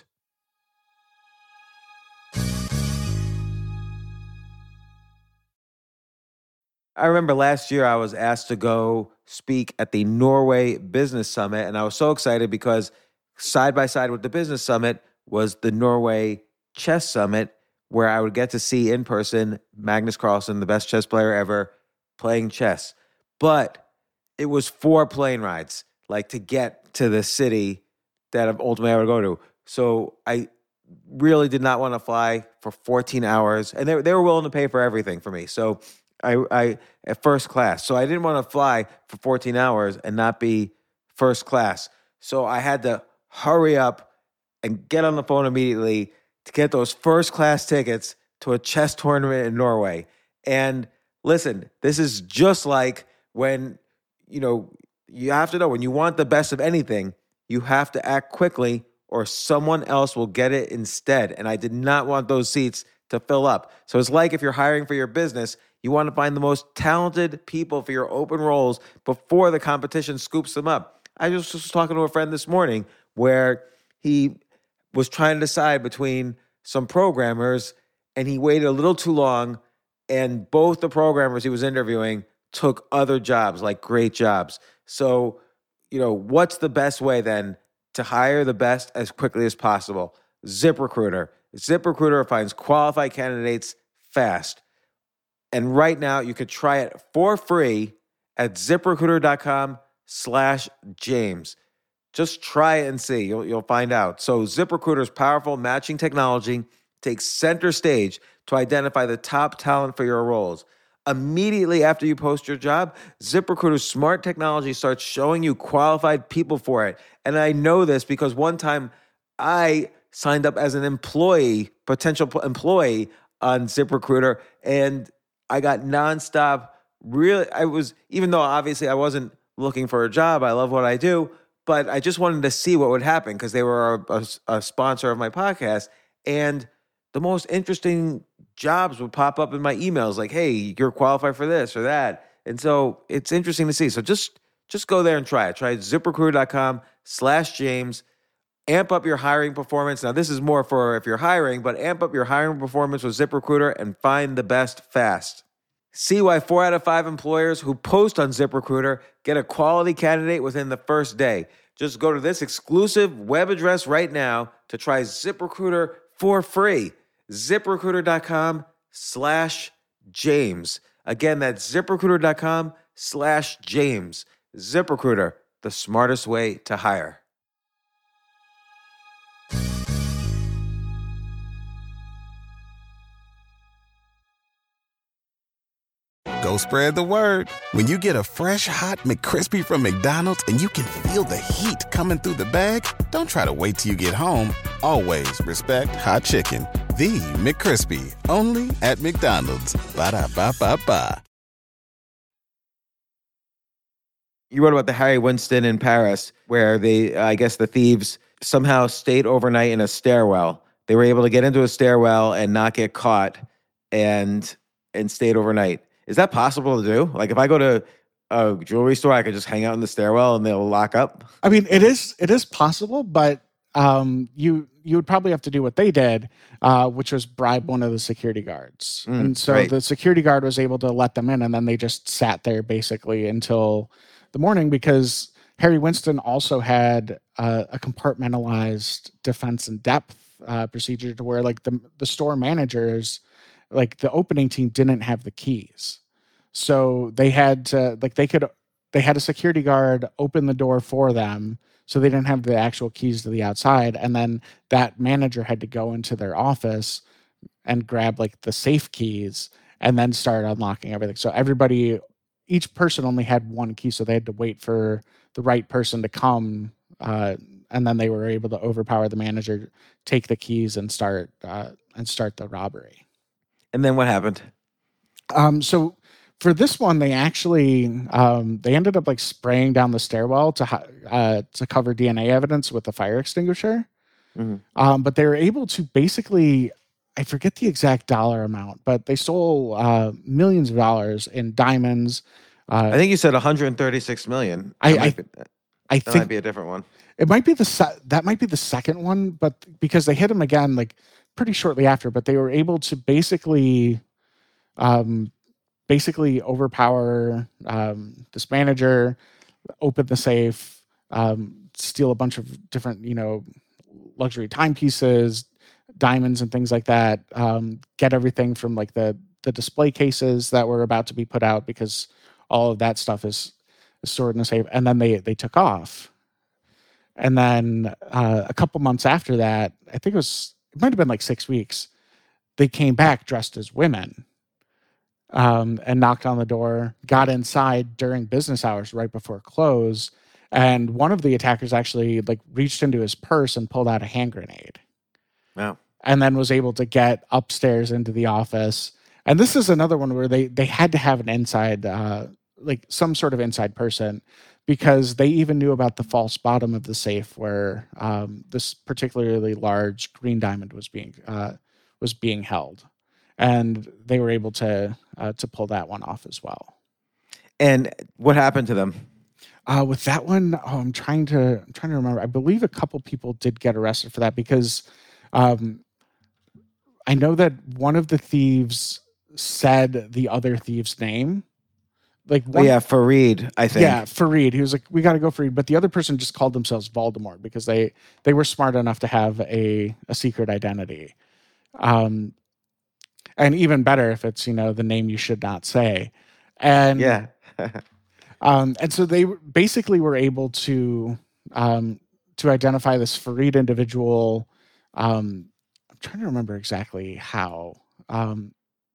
[SPEAKER 1] I remember last year I was asked to go speak at the Norway Business Summit, and I was so excited because side by side with the Business Summit was the Norway Chess Summit, where I would get to see in person Magnus Carlsen, the best chess player ever, playing chess. But it was four plane rides, like to get to the city that ultimately I would go to. So I really did not want to fly for fourteen hours, and they, they were willing to pay for everything for me. So I, I at first class. So I didn't want to fly for fourteen hours and not be first class. So I had to hurry up and get on the phone immediately to get those first class tickets to a chess tournament in Norway. And listen, this is just like when, you know, you have to know when you want the best of anything, you have to act quickly or someone else will get it instead. And I did not want those seats to fill up. So it's like if you're hiring for your business, you want to find the most talented people for your open roles before the competition scoops them up. I just was talking to a friend this morning where he was trying to decide between some programmers, and he waited a little too long, and both the programmers he was interviewing took other jobs, like great jobs. So, you know, what's the best way then to hire the best as quickly as possible? ZipRecruiter. ZipRecruiter finds qualified candidates fast. And right now, you could try it for free at ZipRecruiter.com slash James. Just try it and see. You'll, you'll find out. So ZipRecruiter's powerful matching technology takes center stage to identify the top talent for your roles. Immediately after you post your job, ZipRecruiter's smart technology starts showing you qualified people for it. And I know this because one time I signed up as an employee, potential employee on ZipRecruiter, and I got nonstop. Really, I was, even though obviously I wasn't looking for a job, I love what I do, but I just wanted to see what would happen because they were a, a, a sponsor of my podcast. And the most interesting jobs would pop up in my emails like, hey, you're qualified for this or that. And so it's interesting to see. So just, just go there and try it. Try ZipRecruiter.com slash James. Amp up your hiring performance. Now, this is more for if you're hiring, but amp up your hiring performance with ZipRecruiter and find the best fast. See why four out of five employers who post on ZipRecruiter get a quality candidate within the first day. Just go to this exclusive web address right now to try ZipRecruiter for free. ZipRecruiter.com slash James. Again, that's ZipRecruiter.com slash James. ZipRecruiter, the smartest way to hire.
[SPEAKER 4] Go spread the word. When you get a fresh, hot McCrispy from McDonald's and you can feel the heat coming through the bag, don't try to wait till you get home. Always respect hot chicken. The McCrispy, only at McDonald's. Ba-da-ba-ba-ba.
[SPEAKER 1] You wrote about the Harry Winston in Paris, where they, uh, I guess the thieves somehow stayed overnight in a stairwell. They were able to get into a stairwell and not get caught and and stayed overnight. Is that possible to do? Like if I go to a jewelry store, I could just hang out in the stairwell and they'll lock up?
[SPEAKER 3] I mean, it is it is possible, but um, you you would probably have to do what they did, uh, which was bribe one of the security guards.
[SPEAKER 1] Mm,
[SPEAKER 3] and so
[SPEAKER 1] right.
[SPEAKER 3] the security guard was able to let them in, and then they just sat there basically until the morning, because Harry Winston also had uh, a compartmentalized defense in depth uh, procedure to where like the the store managers, like the opening team, didn't have the keys, so they had to like they could they had a security guard open the door for them, so they didn't have the actual keys to the outside, and then that manager had to go into their office and grab like the safe keys and then start unlocking everything. So everybody, each person only had one key, so they had to wait for the right person to come, uh, and then they were able to overpower the manager, take the keys, and start uh, and start the robbery.
[SPEAKER 1] And then what happened?
[SPEAKER 3] Um, so for this one, they actually um, they ended up like spraying down the stairwell to hi- uh, to cover D N A evidence with a fire extinguisher.
[SPEAKER 1] Mhm.
[SPEAKER 3] Um, but they were able to basically, I forget the exact dollar amount, but they stole uh, millions of dollars in diamonds. Uh,
[SPEAKER 1] I think you said one hundred thirty-six million.
[SPEAKER 3] I-
[SPEAKER 1] That might
[SPEAKER 3] I-
[SPEAKER 1] be, that
[SPEAKER 3] I
[SPEAKER 1] might
[SPEAKER 3] think
[SPEAKER 1] be a different one.
[SPEAKER 3] it might be the se- that might be the second one, but because they hit him again like pretty shortly after, but they were able to basically, um, basically overpower um, this manager, open the safe, um, steal a bunch of different, you know, luxury timepieces, diamonds, and things like that. Um, get everything from like the the display cases that were about to be put out, because all of that stuff is, is stored in the safe. And then they they took off. And then uh, a couple months after that, I think it was it might have been like six weeks. They came back dressed as women. Um, and knocked on the door, got inside during business hours right before close, and one of the attackers actually like reached into his purse and pulled out a hand grenade,
[SPEAKER 1] Wow.
[SPEAKER 3] and then was able to get upstairs into the office. And this is another one where they they had to have an inside, uh, like some sort of inside person, because they even knew about the false bottom of the safe where um, this particularly large green diamond was being uh, was being held. And they were able to uh, to pull that one off as well.
[SPEAKER 1] And what happened to them?
[SPEAKER 3] Uh, with that one, oh, I'm trying to I'm trying to remember. I believe a couple people did get arrested for that, because um, I know that one of the thieves said the other thief's name. Like
[SPEAKER 1] Oh,
[SPEAKER 3] one,
[SPEAKER 1] yeah, Fareed, I think.
[SPEAKER 3] yeah, Fareed. He was like, "We got to go Fareed," but the other person just called themselves Voldemort because they they were smart enough to have a a secret identity. Um, And even better if it's, you know, the name you should not say. And
[SPEAKER 1] Yeah.
[SPEAKER 3] um, and so they basically were able to um, to identify this Fareed individual. Um, I'm trying to remember exactly how. Um,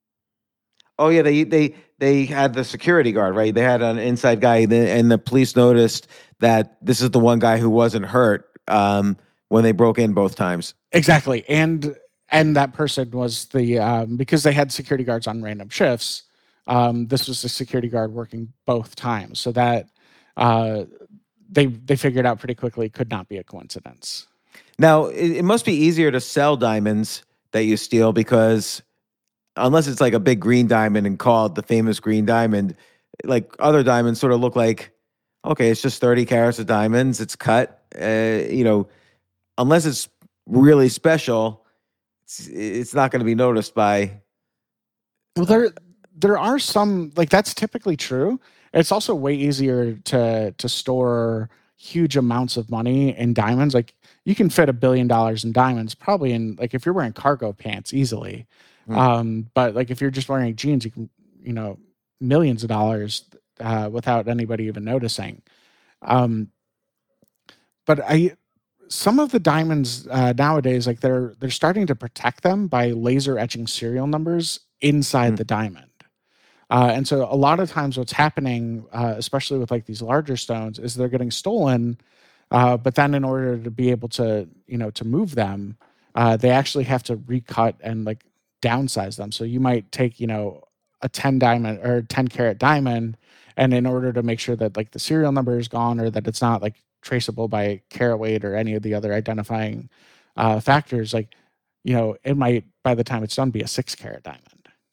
[SPEAKER 1] Oh, yeah, they they they had the security guard, right? They had an inside guy, and the, and the police noticed that this is the one guy who wasn't hurt um, when they broke in both times.
[SPEAKER 3] exactly. And and that person was the um, because they had security guards on random shifts. Um, this was the security guard working both times, so that uh, they they figured out pretty quickly it could not be a coincidence.
[SPEAKER 1] Now, it, it must be easier to sell diamonds that you steal, because unless it's like a big green diamond and called the famous green diamond, like other diamonds sort of look like, okay, it's just thirty carats of diamonds, it's cut. Uh, you know, unless it's really special, it's, it's not going to be noticed by.
[SPEAKER 3] Well, there there are some, like, that's typically true. It's also way easier to to store huge amounts of money in diamonds. Like, you can fit a billion dollars in diamonds probably in, like, if you're wearing cargo pants easily.
[SPEAKER 1] Hmm.
[SPEAKER 3] Um, but like if you're just wearing jeans, you can, you know, millions of dollars uh, without anybody even noticing. Um, but I some of the diamonds uh, nowadays, like they're they're starting to protect them by laser etching serial numbers inside
[SPEAKER 1] Hmm.
[SPEAKER 3] the diamond. Uh, and so a lot of times what's happening, uh, especially with like these larger stones, is they're getting stolen. Uh, but then in order to be able to, you know, to move them, uh, they actually have to recut and like downsize them. So you might take, you know, a ten diamond or ten carat diamond, and in order to make sure that like the serial number is gone or that it's not like traceable by carat weight or any of the other identifying uh, factors, like, you know, it might by the time it's done be a six carat diamond.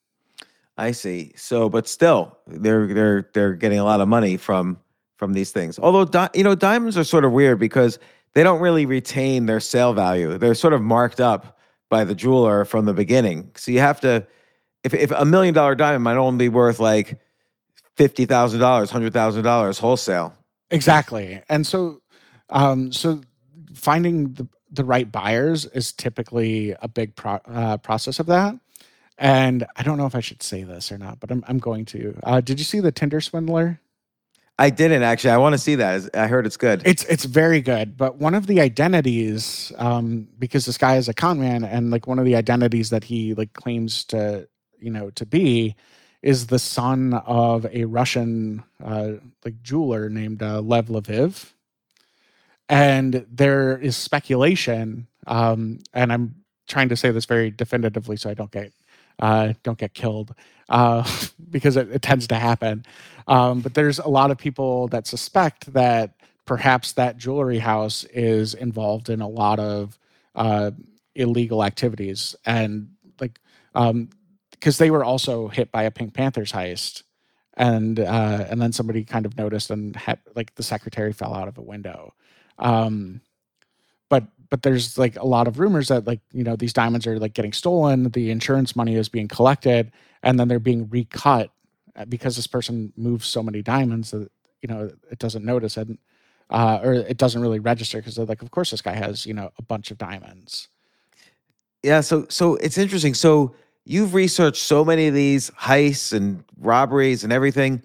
[SPEAKER 1] I see. So, but still, they're they're they're getting a lot of money from from these things. Although, di- you know, diamonds are sort of weird because they don't really retain their sale value. They're sort of marked up by the jeweler from the beginning. So you have to, if if a million dollar diamond might only be worth like fifty thousand dollars, one hundred thousand dollars wholesale.
[SPEAKER 3] Exactly. And so, um, so finding the, the right buyers is typically a big pro, uh, process of that. And I don't know if I should say this or not, but I'm, I'm going to. Uh, did you see the Tinder Swindler?
[SPEAKER 1] I didn't actually. I want to see that. I heard it's good.
[SPEAKER 3] It's it's very good. But one of the identities, um, because this guy is a con man, and like one of the identities that he like claims to, you know, to be, is the son of a Russian uh, like jeweler named uh, Lev Lviv. And there is speculation, um, and I'm trying to say this very definitively so I don't get uh, don't get killed, uh, because it, it tends to happen. Um, but there's a lot of people that suspect that perhaps that jewelry house is involved in a lot of uh, illegal activities, and like um, because they were also hit by a Pink Panthers heist, and uh, and then somebody kind of noticed and had like the secretary fell out of a window. Um, but but there's like a lot of rumors that like, you know, these diamonds are like getting stolen, the insurance money is being collected, and then they're being recut because this person moves so many diamonds that, you know, it doesn't notice it, uh, or it doesn't really register because they're like, of course this guy has, you know, a bunch of diamonds.
[SPEAKER 1] Yeah, so so it's interesting. So you've researched so many of these heists and robberies and everything.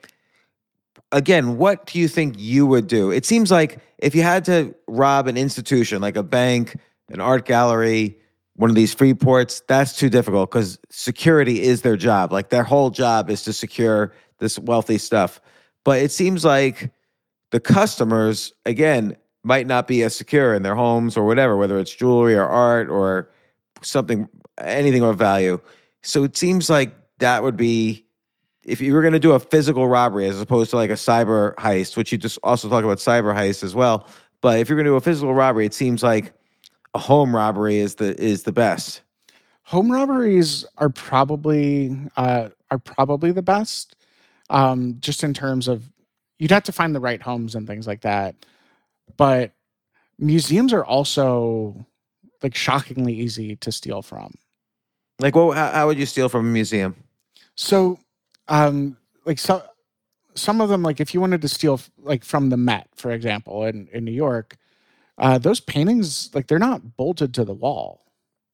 [SPEAKER 1] Again, what do you think you would do? It seems like if you had to rob an institution like a bank, an art gallery, one of these free ports, that's too difficult because security is their job. Like their whole job is to secure this wealthy stuff. But it seems like the customers, again, might not be as secure in their homes or whatever, whether it's jewelry or art or something, anything of value. So it seems like that would be, if you were going to do a physical robbery as opposed to like a cyber heist, which you just also talk about cyber heist as well. But if you're going to do a physical robbery, it seems like a home robbery is the is the best.
[SPEAKER 3] Home robberies are probably uh, are probably the best, um, just in terms of you'd have to find the right homes and things like that. But museums are also like shockingly easy to steal from.
[SPEAKER 1] Like, well, how, how would you steal from a museum?
[SPEAKER 3] So, um, like so, some of them, like if you wanted to steal like from the Met, for example, in, in New York, uh, those paintings, like they're not bolted to the wall.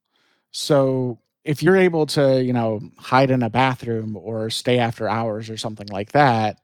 [SPEAKER 3] So if you're able to, you know, hide in a bathroom or stay after hours or something like that,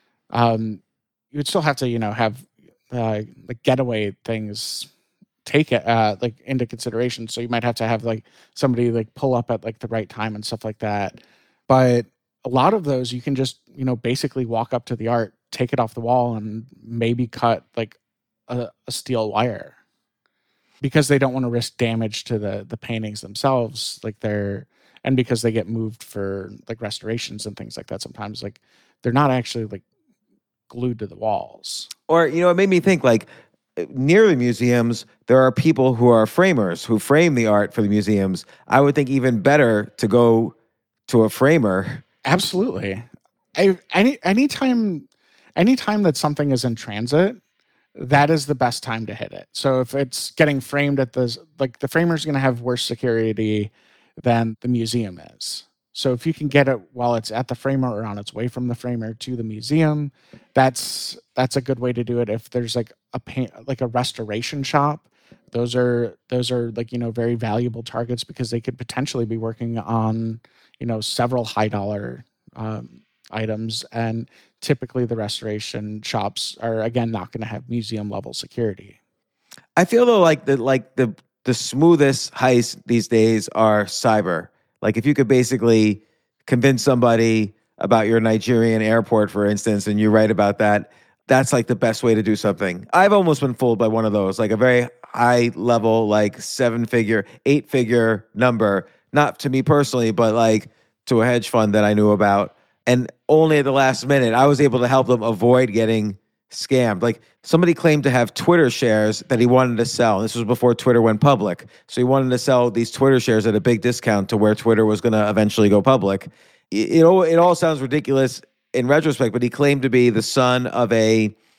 [SPEAKER 3] um, you would still have to, you know, have uh, like getaway things take it uh, like into consideration. So you might have to have like somebody like pull up at like the right time and stuff like that. But a lot of those you can just, you know, basically walk up to the art, take it off the wall, and maybe cut like a, a steel wire because they don't want to risk damage to the the paintings themselves. Like they're, and because they get moved for like restorations and things like that. Sometimes like they're not actually like glued to the walls.
[SPEAKER 1] Or, you know, it made me think like near the museums, there are people who are framers who frame the art for the museums. I would think even better to go to a framer.
[SPEAKER 3] Absolutely. I, any anytime anytime that something is in transit, that is the best time to hit it. So if it's getting framed at the, like the framer's going to have worse security than the museum is. So if you can get it while it's at the framer or on its way from the framer to the museum, that's that's a good way to do it. If there's like a paint, like a restoration shop, those are those are like, you know, very valuable targets because they could potentially be working on, you know, several high dollar um, items, and typically the restoration shops are again not going to have museum level security.
[SPEAKER 1] I feel though like the like the the smoothest heists these days are cyber. Like if you could basically convince somebody about your Nigerian airport, for instance, and you write about that, that's like the best way to do something. I've almost been fooled by one of those, like a very high level, like seven figure, eight figure number, not to me personally, but like to a hedge fund that I knew about. And only at the last minute, I was able to help them avoid getting scammed. Like somebody claimed to have Twitter shares that he wanted to sell. This was before Twitter went public. So he wanted to sell these Twitter shares at a big discount to where Twitter was going to eventually go public. It, it, all, it all sounds ridiculous in retrospect, but he claimed to be the son of a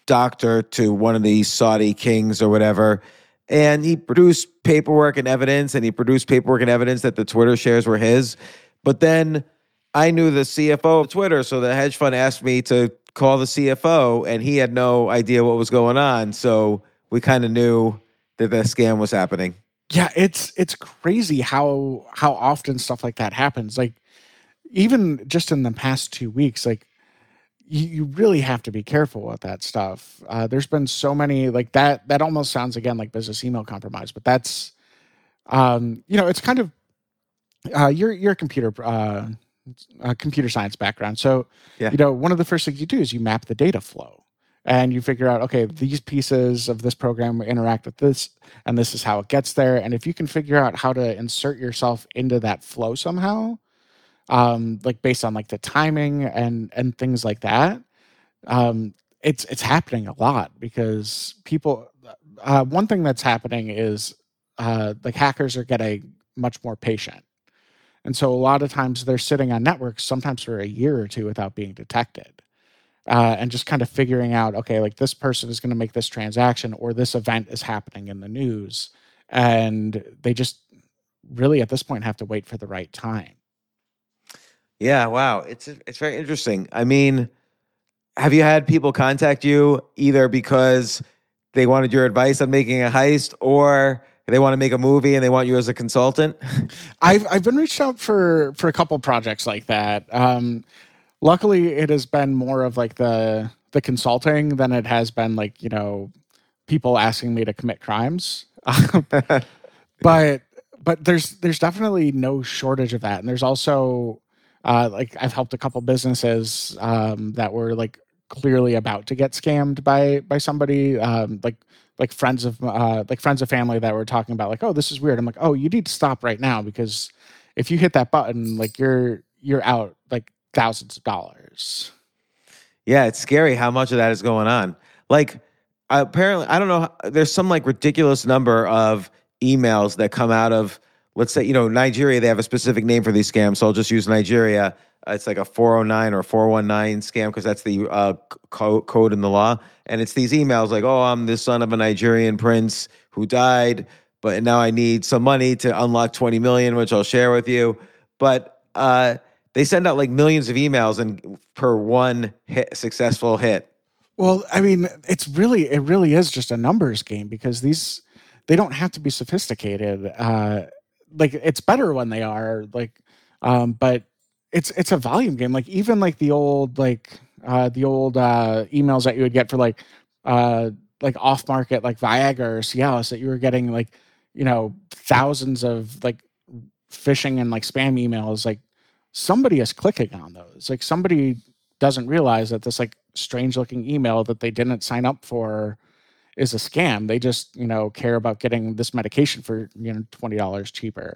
[SPEAKER 1] doctor to one of these Saudi kings or whatever. And he produced paperwork and evidence, and he produced paperwork and evidence that the Twitter shares were his. But then I knew the C F O of Twitter, so the hedge fund asked me to call the C F O, and he had no idea what was going on. So we kind of knew that the scam was happening.
[SPEAKER 3] Yeah, it's it's crazy how how often stuff like that happens. Like even just in the past two weeks, like you, you really have to be careful with that stuff. Uh, there's been so many like that. That almost sounds again like business email compromise, but that's um, you know, it's kind of uh, you're you're a computer uh, uh, computer science background, so
[SPEAKER 1] Yeah.
[SPEAKER 3] you know one of the first things you do is you map the data flow. And you figure out, okay, these pieces of this program interact with this, and this is how it gets there. And if you can figure out how to insert yourself into that flow somehow, um, like based on like the timing and and things like that, um, it's it's happening a lot because people. Uh, one thing that's happening is uh, like hackers are getting much more patient, and so a lot of times they're sitting on networks sometimes for a year or two without being detected. Uh, and just kind of figuring out, okay, like this person is going to make this transaction or this event is happening in the news. And they just really at this point have to wait for the right time.
[SPEAKER 1] Yeah, wow. It's it's very interesting. I mean, have you had people contact you either because they wanted your advice on making a heist or they want to make a movie and they want you as a consultant?
[SPEAKER 3] I've I've been reached out for for a couple projects like that. Um, luckily, it has been more of like the the consulting than it has been like, you know, people asking me to commit crimes. but but there's there's definitely no shortage of that, and there's also uh, like I've helped a couple businesses um, that were like clearly about to get scammed by by somebody um, like like friends of uh, like friends of family that were talking about like, oh, this is weird. I'm like, oh, you need to stop right now because if you hit that button, like you're you're out like thousands of dollars.
[SPEAKER 1] Yeah, it's scary how much of that is going on. Like, apparently, I don't know, there's some like ridiculous number of emails that come out of, let's say, you know, Nigeria, they have a specific name for these scams, so I'll just use Nigeria. Uh, it's like a four oh nine or four one nine scam because that's the uh, co- code in the law. And it's these emails like, oh, I'm the son of a Nigerian prince who died, but now I need some money to unlock twenty million, which I'll share with you. But uh, they send out like millions of emails and per one hit, successful hit.
[SPEAKER 3] Well, I mean, it's really, it really is just a numbers game because these, they don't have to be sophisticated. Uh, like it's better when they are like, um, but it's, it's a volume game. Like even like the old, like, uh, the old, uh, emails that you would get for like, uh, like off market, like Viagra or Cialis that you were getting like, you know, thousands of like phishing and like spam emails. Like somebody is clicking on those. Like somebody doesn't realize that this like strange looking email that they didn't sign up for is a scam. They just, you know, care about getting this medication for, you know, twenty dollars cheaper,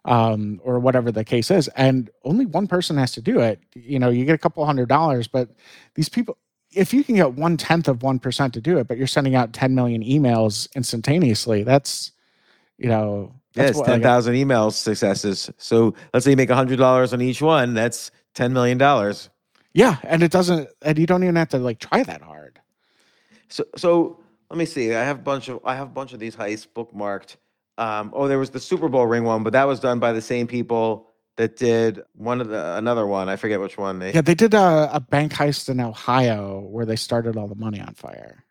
[SPEAKER 3] um, or whatever the case is. And only one person has to do it. You know, you get a couple hundred dollars, but these people, if you can get one tenth of one percent to do it, but you're sending out ten million emails instantaneously, that's, you know,
[SPEAKER 1] Yeah,
[SPEAKER 3] that's
[SPEAKER 1] it's
[SPEAKER 3] what,
[SPEAKER 1] ten
[SPEAKER 3] like,
[SPEAKER 1] thousand email successes. So let's say you make one hundred dollars on each one. That's ten million dollars.
[SPEAKER 3] yeah. And it doesn't, and you don't even have to like try that hard.
[SPEAKER 1] So, so let me see. I have a bunch of I have a bunch of these heists bookmarked. Um, oh, there was the Super Bowl ring one, but that was done by the same people that did one of the another one. I forget which one. They,
[SPEAKER 3] Yeah, they did a, a bank heist in Ohio where they started all the money on fire.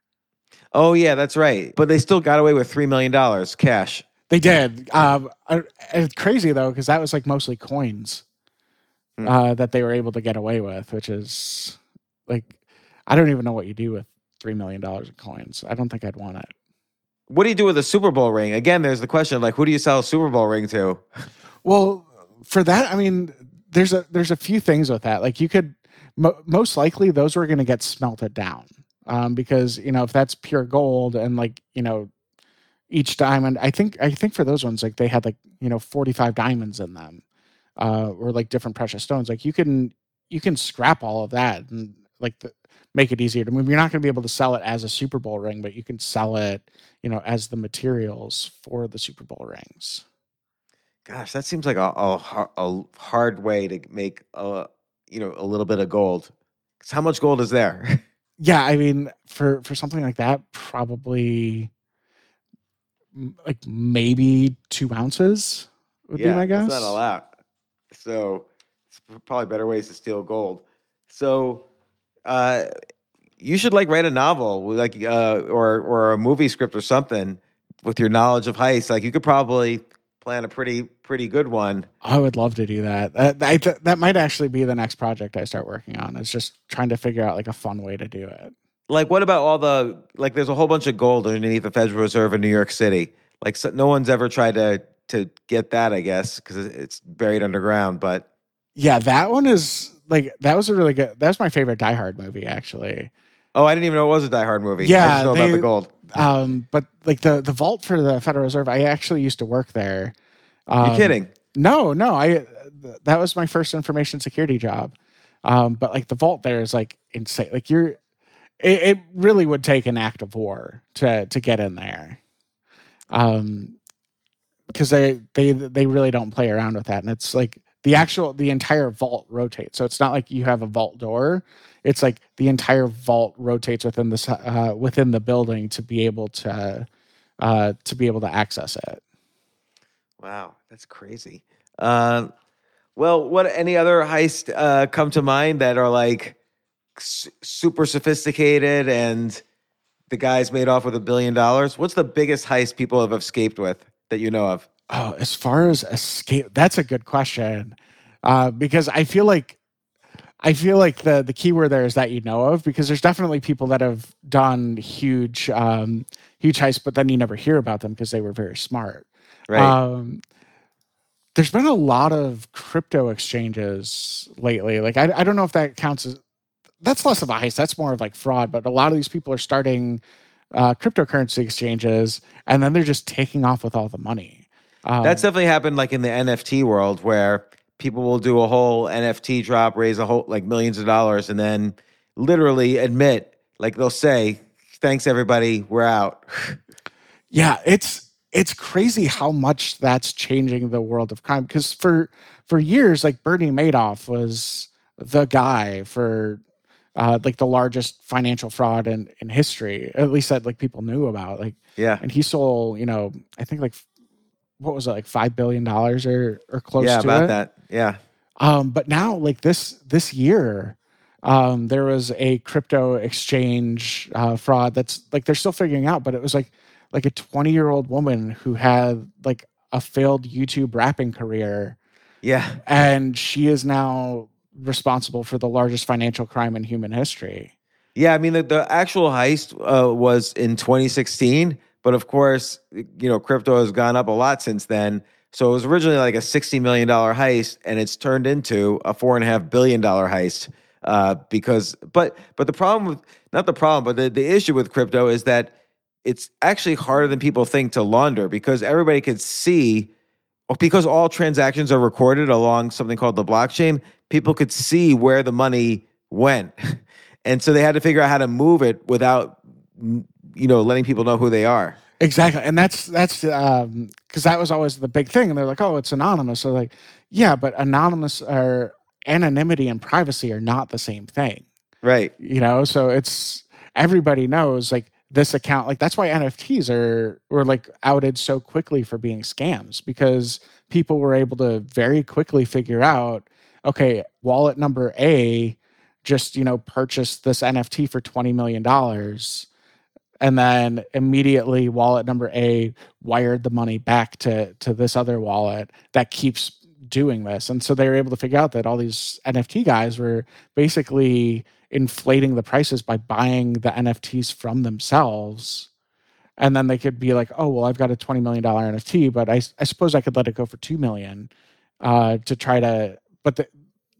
[SPEAKER 1] Oh yeah, that's right. But they still got away with three million dollars cash.
[SPEAKER 3] They did. Um, uh, it's crazy though, because that was like mostly coins
[SPEAKER 1] Hmm.
[SPEAKER 3] uh, that they were able to get away with, which is like, I don't even know what you do with three million dollars in coins. I don't think I'd want it.
[SPEAKER 1] What do you do with a Super Bowl ring? Again, there's the question of like, who do you sell a Super Bowl ring to?
[SPEAKER 3] Well, for that, I mean, there's a there's a few things with that. Like you could, mo- most likely those were going to get smelted down um, because you know if that's pure gold and like you know each diamond, I think I think for those ones like they had like you know forty-five diamonds in them uh, or like different precious stones. Like you can you can scrap all of that and like the, make it easier to move. You're not going to be able to sell it as a Super Bowl ring, but you can sell it you know as the materials for the Super Bowl rings.
[SPEAKER 1] Gosh, that seems like a, a, har- a hard way to make a, you know, a little bit of gold. 'Cause how much gold is there?
[SPEAKER 3] yeah, I mean, for for something like that, probably m- like maybe two ounces would be
[SPEAKER 1] Yeah,
[SPEAKER 3] my
[SPEAKER 1] that's not a
[SPEAKER 3] guess.
[SPEAKER 1] lot. So it's probably better ways to steal gold. So uh, you should like write a novel, with, like uh, or or a movie script or something with your knowledge of heists. Like you could probably plan a pretty pretty good one.
[SPEAKER 3] I would love to do that. That I, th- that might actually be the next project I start working on. Is just trying to figure out like a fun way to do it.
[SPEAKER 1] Like what about all the like? There's a whole bunch of gold underneath the Federal Reserve in New York City. Like so, no one's ever tried to to get that, I guess, because it's buried underground. But
[SPEAKER 3] Yeah, that one is like that was a really good. That was my favorite Die Hard movie, actually.
[SPEAKER 1] oh, I didn't even know it was a Die Hard movie. I
[SPEAKER 3] Yeah,
[SPEAKER 1] just know about
[SPEAKER 3] they-
[SPEAKER 1] the gold.
[SPEAKER 3] Um, but like the the vault for the Federal Reserve, I actually used to work there. Um,
[SPEAKER 1] You're kidding?
[SPEAKER 3] No, no, I that was my first information security job. Um, but like the vault there is like insane. Like you're, it, it really would take an act of war to to get in there. Um, because they they they really don't play around with that, and it's like the actual the entire vault rotates. So it's not like you have a vault door. It's like the entire vault rotates within this uh, within the building to be able to uh, to be able to access it.
[SPEAKER 1] Wow, that's crazy. Um, well, what any other heist uh, come to mind that are like s- super sophisticated and the guy's made off with a billion dollars? What's the biggest heist people have escaped with that you know of?
[SPEAKER 3] Oh, as far as escape, that's a good question. Uh, because I feel like I feel like the the key word there is that you know of, because there's definitely people that have done huge um, huge heists, but then you never hear about them because they were very smart.
[SPEAKER 1] Right.
[SPEAKER 3] Um, there's been a lot of crypto exchanges lately. Like I, I don't know if that counts as that's less of a heist. That's more of like fraud. But a lot of these people are starting uh, cryptocurrency exchanges, and then they're just taking off with all the money. Um,
[SPEAKER 1] That's definitely happened like in the N F T world where people will do a whole N F T drop, raise a whole like millions of dollars, and then literally admit, like they'll say, thanks everybody, we're out.
[SPEAKER 3] yeah, it's it's crazy how much that's changing the world of crime. Because for for years, like Bernie Madoff was the guy for uh, like the largest financial fraud in in history, at least that like people knew about. Like,
[SPEAKER 1] Yeah.
[SPEAKER 3] and he stole, you know, I think like what was it, like five billion dollars or or close
[SPEAKER 1] Yeah,
[SPEAKER 3] to
[SPEAKER 1] about
[SPEAKER 3] it.
[SPEAKER 1] that. Yeah.
[SPEAKER 3] Um, but now, like this this year, um, there was a crypto exchange uh, fraud that's like they're still figuring out, but it was like like a twenty year old woman who had like a failed YouTube rapping career,
[SPEAKER 1] Yeah.
[SPEAKER 3] and she is now responsible for the largest financial crime in human history.
[SPEAKER 1] Yeah, I mean the, the actual heist uh, was in twenty sixteen, but of course, you know, crypto has gone up a lot since then. So it was originally like a sixty million dollar heist, and it's turned into a four and a half billion dollar heist. Uh, because, but, but the problem with not the problem, but the, the issue with crypto is that it's actually harder than people think to launder because everybody could see, because all transactions are recorded along something called the blockchain. People could see where the money went. And so they had to figure out how to move it without, you know, letting people know who they are.
[SPEAKER 3] Exactly, and that's that's um because that was always the big thing, and they're like, oh, it's anonymous. So like, yeah, but anonymous or anonymity and privacy are not the same thing,
[SPEAKER 1] Right.
[SPEAKER 3] you know. So it's everybody knows like this account, like that's why N F Ts are were like outed so quickly for being scams, because people were able to very quickly figure out, okay, wallet number A just, you know, purchased this N F T for twenty million dollars. And then immediately wallet number A wired the money back to, to this other wallet that keeps doing this. And so they were able to figure out that all these N F T guys were basically inflating the prices by buying the N F Ts from themselves. And then they could be like, oh, well, I've got a twenty million dollars N F T, but I, I suppose I could let it go for two million dollars uh, to try to, but the,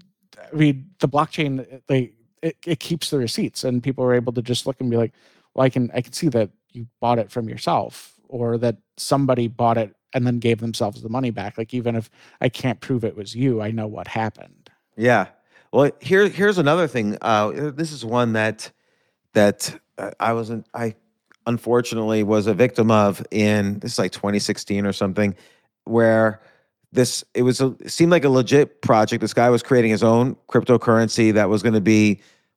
[SPEAKER 3] I mean, the blockchain, they, it, it keeps the receipts, and people are able to just look and be like, well, I can I can see that you bought it from yourself, or that somebody bought it and then gave themselves the money back. Like, even if I can't prove it was you, I know what happened.
[SPEAKER 1] Yeah. Well, here here's another thing. Uh, this is one that that uh, I wasn't. I unfortunately was a victim of in this is like twenty sixteen or something, where this it was a, it seemed like a legit project. This guy was creating his own cryptocurrency that was going to be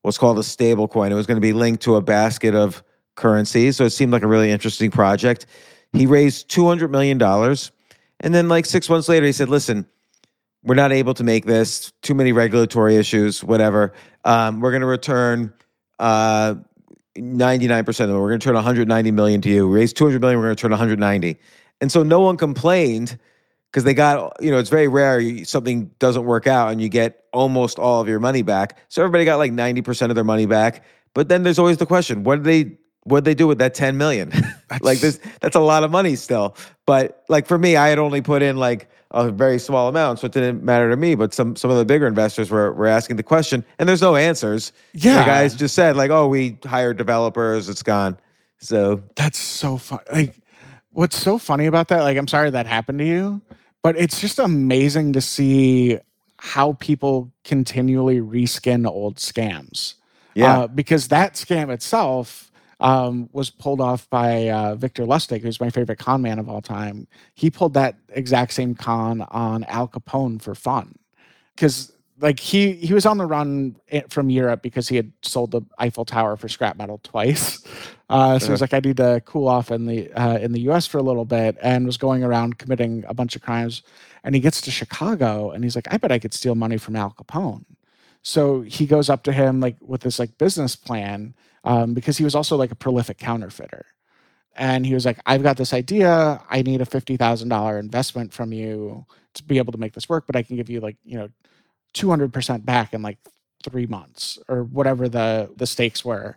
[SPEAKER 1] what's called a stable coin. It was going to be linked to a basket of currencies. So it seemed like a really interesting project. He raised two hundred million dollars. And then like six months later, he said, listen, we're not able to make this, too many regulatory issues, whatever. Um, we're going to return uh, ninety-nine percent of it. We're going to turn one hundred ninety million to you. We raised two hundred million, we're going to turn one hundred ninety. And so no one complained because they got, you know, it's very rare you, something doesn't work out and you get almost all of your money back. So everybody got like ninety percent of their money back. But then there's always the question, what did they what did they do with that ten million? Like this, that's a lot of money still. But like for me, I had only put in like a very small amount, so it didn't matter to me. But some some of the bigger investors were were asking the question, and there's no answers.
[SPEAKER 3] Yeah,
[SPEAKER 1] the guys just said like, "Oh, we hired developers. It's gone." So
[SPEAKER 3] that's so fun. Like, what's so funny about that? Like, I'm sorry that happened to you, but it's just amazing to see how people continually reskin old scams.
[SPEAKER 1] Yeah,
[SPEAKER 3] uh, because that scam itself. Um, was pulled off by uh, Victor Lustig, who's my favorite con man of all time. He pulled that exact same con on Al Capone for fun. Because like he he was on the run from Europe because he had sold the Eiffel Tower for scrap metal twice. Uh, so he was like, I need to cool off in the uh, in the U S for a little bit, and was going around committing a bunch of crimes. And he gets to Chicago, and he's like, I bet I could steal money from Al Capone. So he goes up to him like with this like business plan. Um, because he was also like a prolific counterfeiter. And he was like, I've got this idea. I need a fifty thousand dollars investment from you to be able to make this work, but I can give you like, you know, two hundred percent back in like three months or whatever the, the stakes were.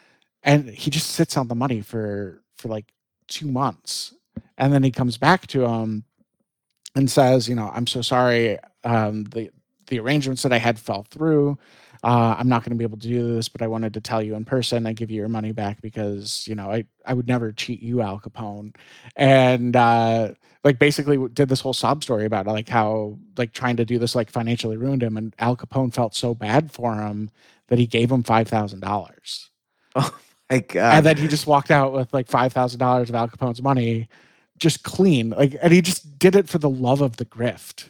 [SPEAKER 3] And he just sits on the money for, for like two months. And then he comes back to him and says, you know, I'm so sorry. Um, the, the arrangements that I had fell through. Uh, I'm not going to be able to do this, but I wanted to tell you in person and give you your money back because, you know, I, I would never cheat you, Al Capone. And uh, like basically did this whole sob story about like how like trying to do this like financially ruined him. And Al Capone felt so bad for him that he gave him five thousand dollars.
[SPEAKER 1] Oh my God.
[SPEAKER 3] And then he just walked out with like five thousand dollars of Al Capone's money, just clean. Like, and he just did it for the love of the grift.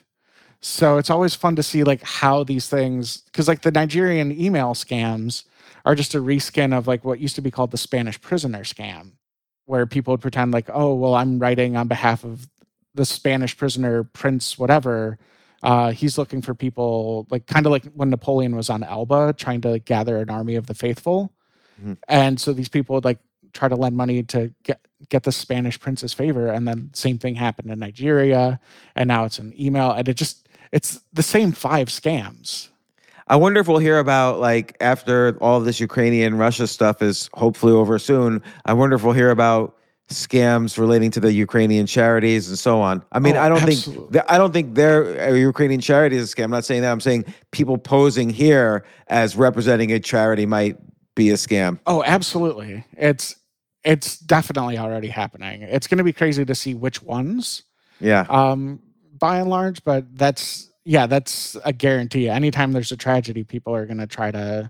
[SPEAKER 3] So it's always fun to see like how these things, because like the Nigerian email scams are just a reskin of like what used to be called the Spanish prisoner scam, where people would pretend like, oh, well, I'm writing on behalf of the Spanish prisoner, Prince whatever. Uh, he's looking for people like kind of like when Napoleon was on Elba trying to gather an army of the faithful. Mm-hmm. And so these people would like try to lend money to get get the Spanish prince's favor. And then same thing happened in Nigeria. And now it's an email. And it just, it's the same five scams.
[SPEAKER 1] I wonder if we'll hear about, like, after all of this Ukrainian Russia stuff is hopefully over soon, I wonder if we'll hear about scams relating to the Ukrainian charities and so on. I mean,
[SPEAKER 3] oh,
[SPEAKER 1] I don't
[SPEAKER 3] absolutely.
[SPEAKER 1] think I don't think their uh, Ukrainian charity is a scam. I'm not saying that. I'm saying people posing here as representing a charity might be a scam.
[SPEAKER 3] Oh, absolutely. It's it's definitely already happening. It's going to be crazy to see which ones.
[SPEAKER 1] Yeah.
[SPEAKER 3] Um, by and large, but that's yeah, that's a guarantee. Anytime there's a tragedy, people are going to try to,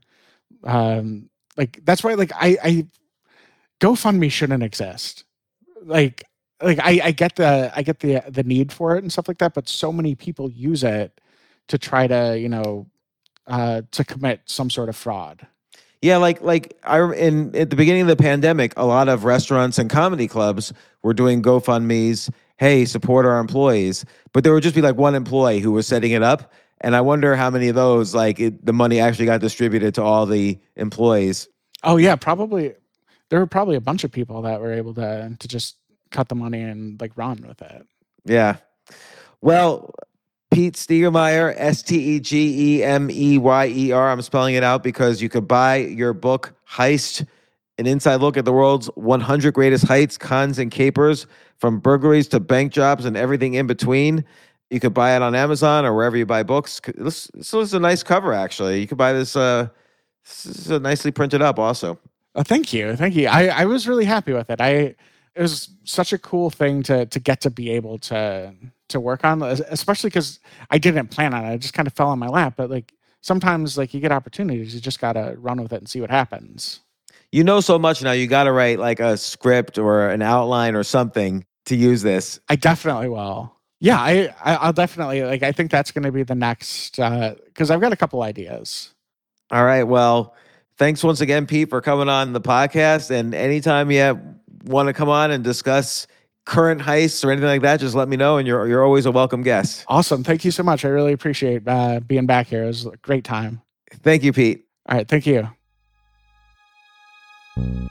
[SPEAKER 3] um, like that's why like I, I GoFundMe shouldn't exist. Like like I, I get the I get the the need for it and stuff like that, but so many people use it to try to you know uh, to commit some sort of fraud.
[SPEAKER 1] Yeah, like like I in at the beginning of the pandemic, a lot of restaurants and comedy clubs were doing GoFundMes. Hey, support our employees. But there would just be like one employee who was setting it up. And I wonder how many of those, like it, the money actually got distributed to all the employees.
[SPEAKER 3] Oh yeah, probably. There were probably a bunch of people that were able to to just cut the money and like run with it.
[SPEAKER 1] Yeah. Well, Pete Stegemeyer, S T E G E M E Y E R. I'm spelling it out because you could buy your book, Heist, an inside look at the world's one hundred greatest heights, cons, and capers, from burglaries to bank jobs and everything in between. You could buy it on Amazon or wherever you buy books. This, this is a nice cover, actually. You could buy this. Uh, this is a nicely printed up, also.
[SPEAKER 3] Oh, thank you, thank you. I, I was really happy with it. I it was such a cool thing to to get to be able to to work on, especially because I didn't plan on it. It just kind of fell on my lap. But like sometimes, like you get opportunities, you just gotta run with it and see what happens.
[SPEAKER 1] You know so much now. You got to write like a script or an outline or something to use this.
[SPEAKER 3] I definitely will. Yeah, I, I I'll definitely like. I think that's going to be the next because uh, I've got a couple ideas.
[SPEAKER 1] All right. Well, Thanks once again, Pete, for coming on the podcast. And anytime you want to come on and discuss current heists or anything like that, just let me know, and you're you're always a welcome guest.
[SPEAKER 3] Awesome. Thank you so much. I really appreciate uh, being back here. It was a great time.
[SPEAKER 1] Thank you, Pete.
[SPEAKER 3] All right. Thank you.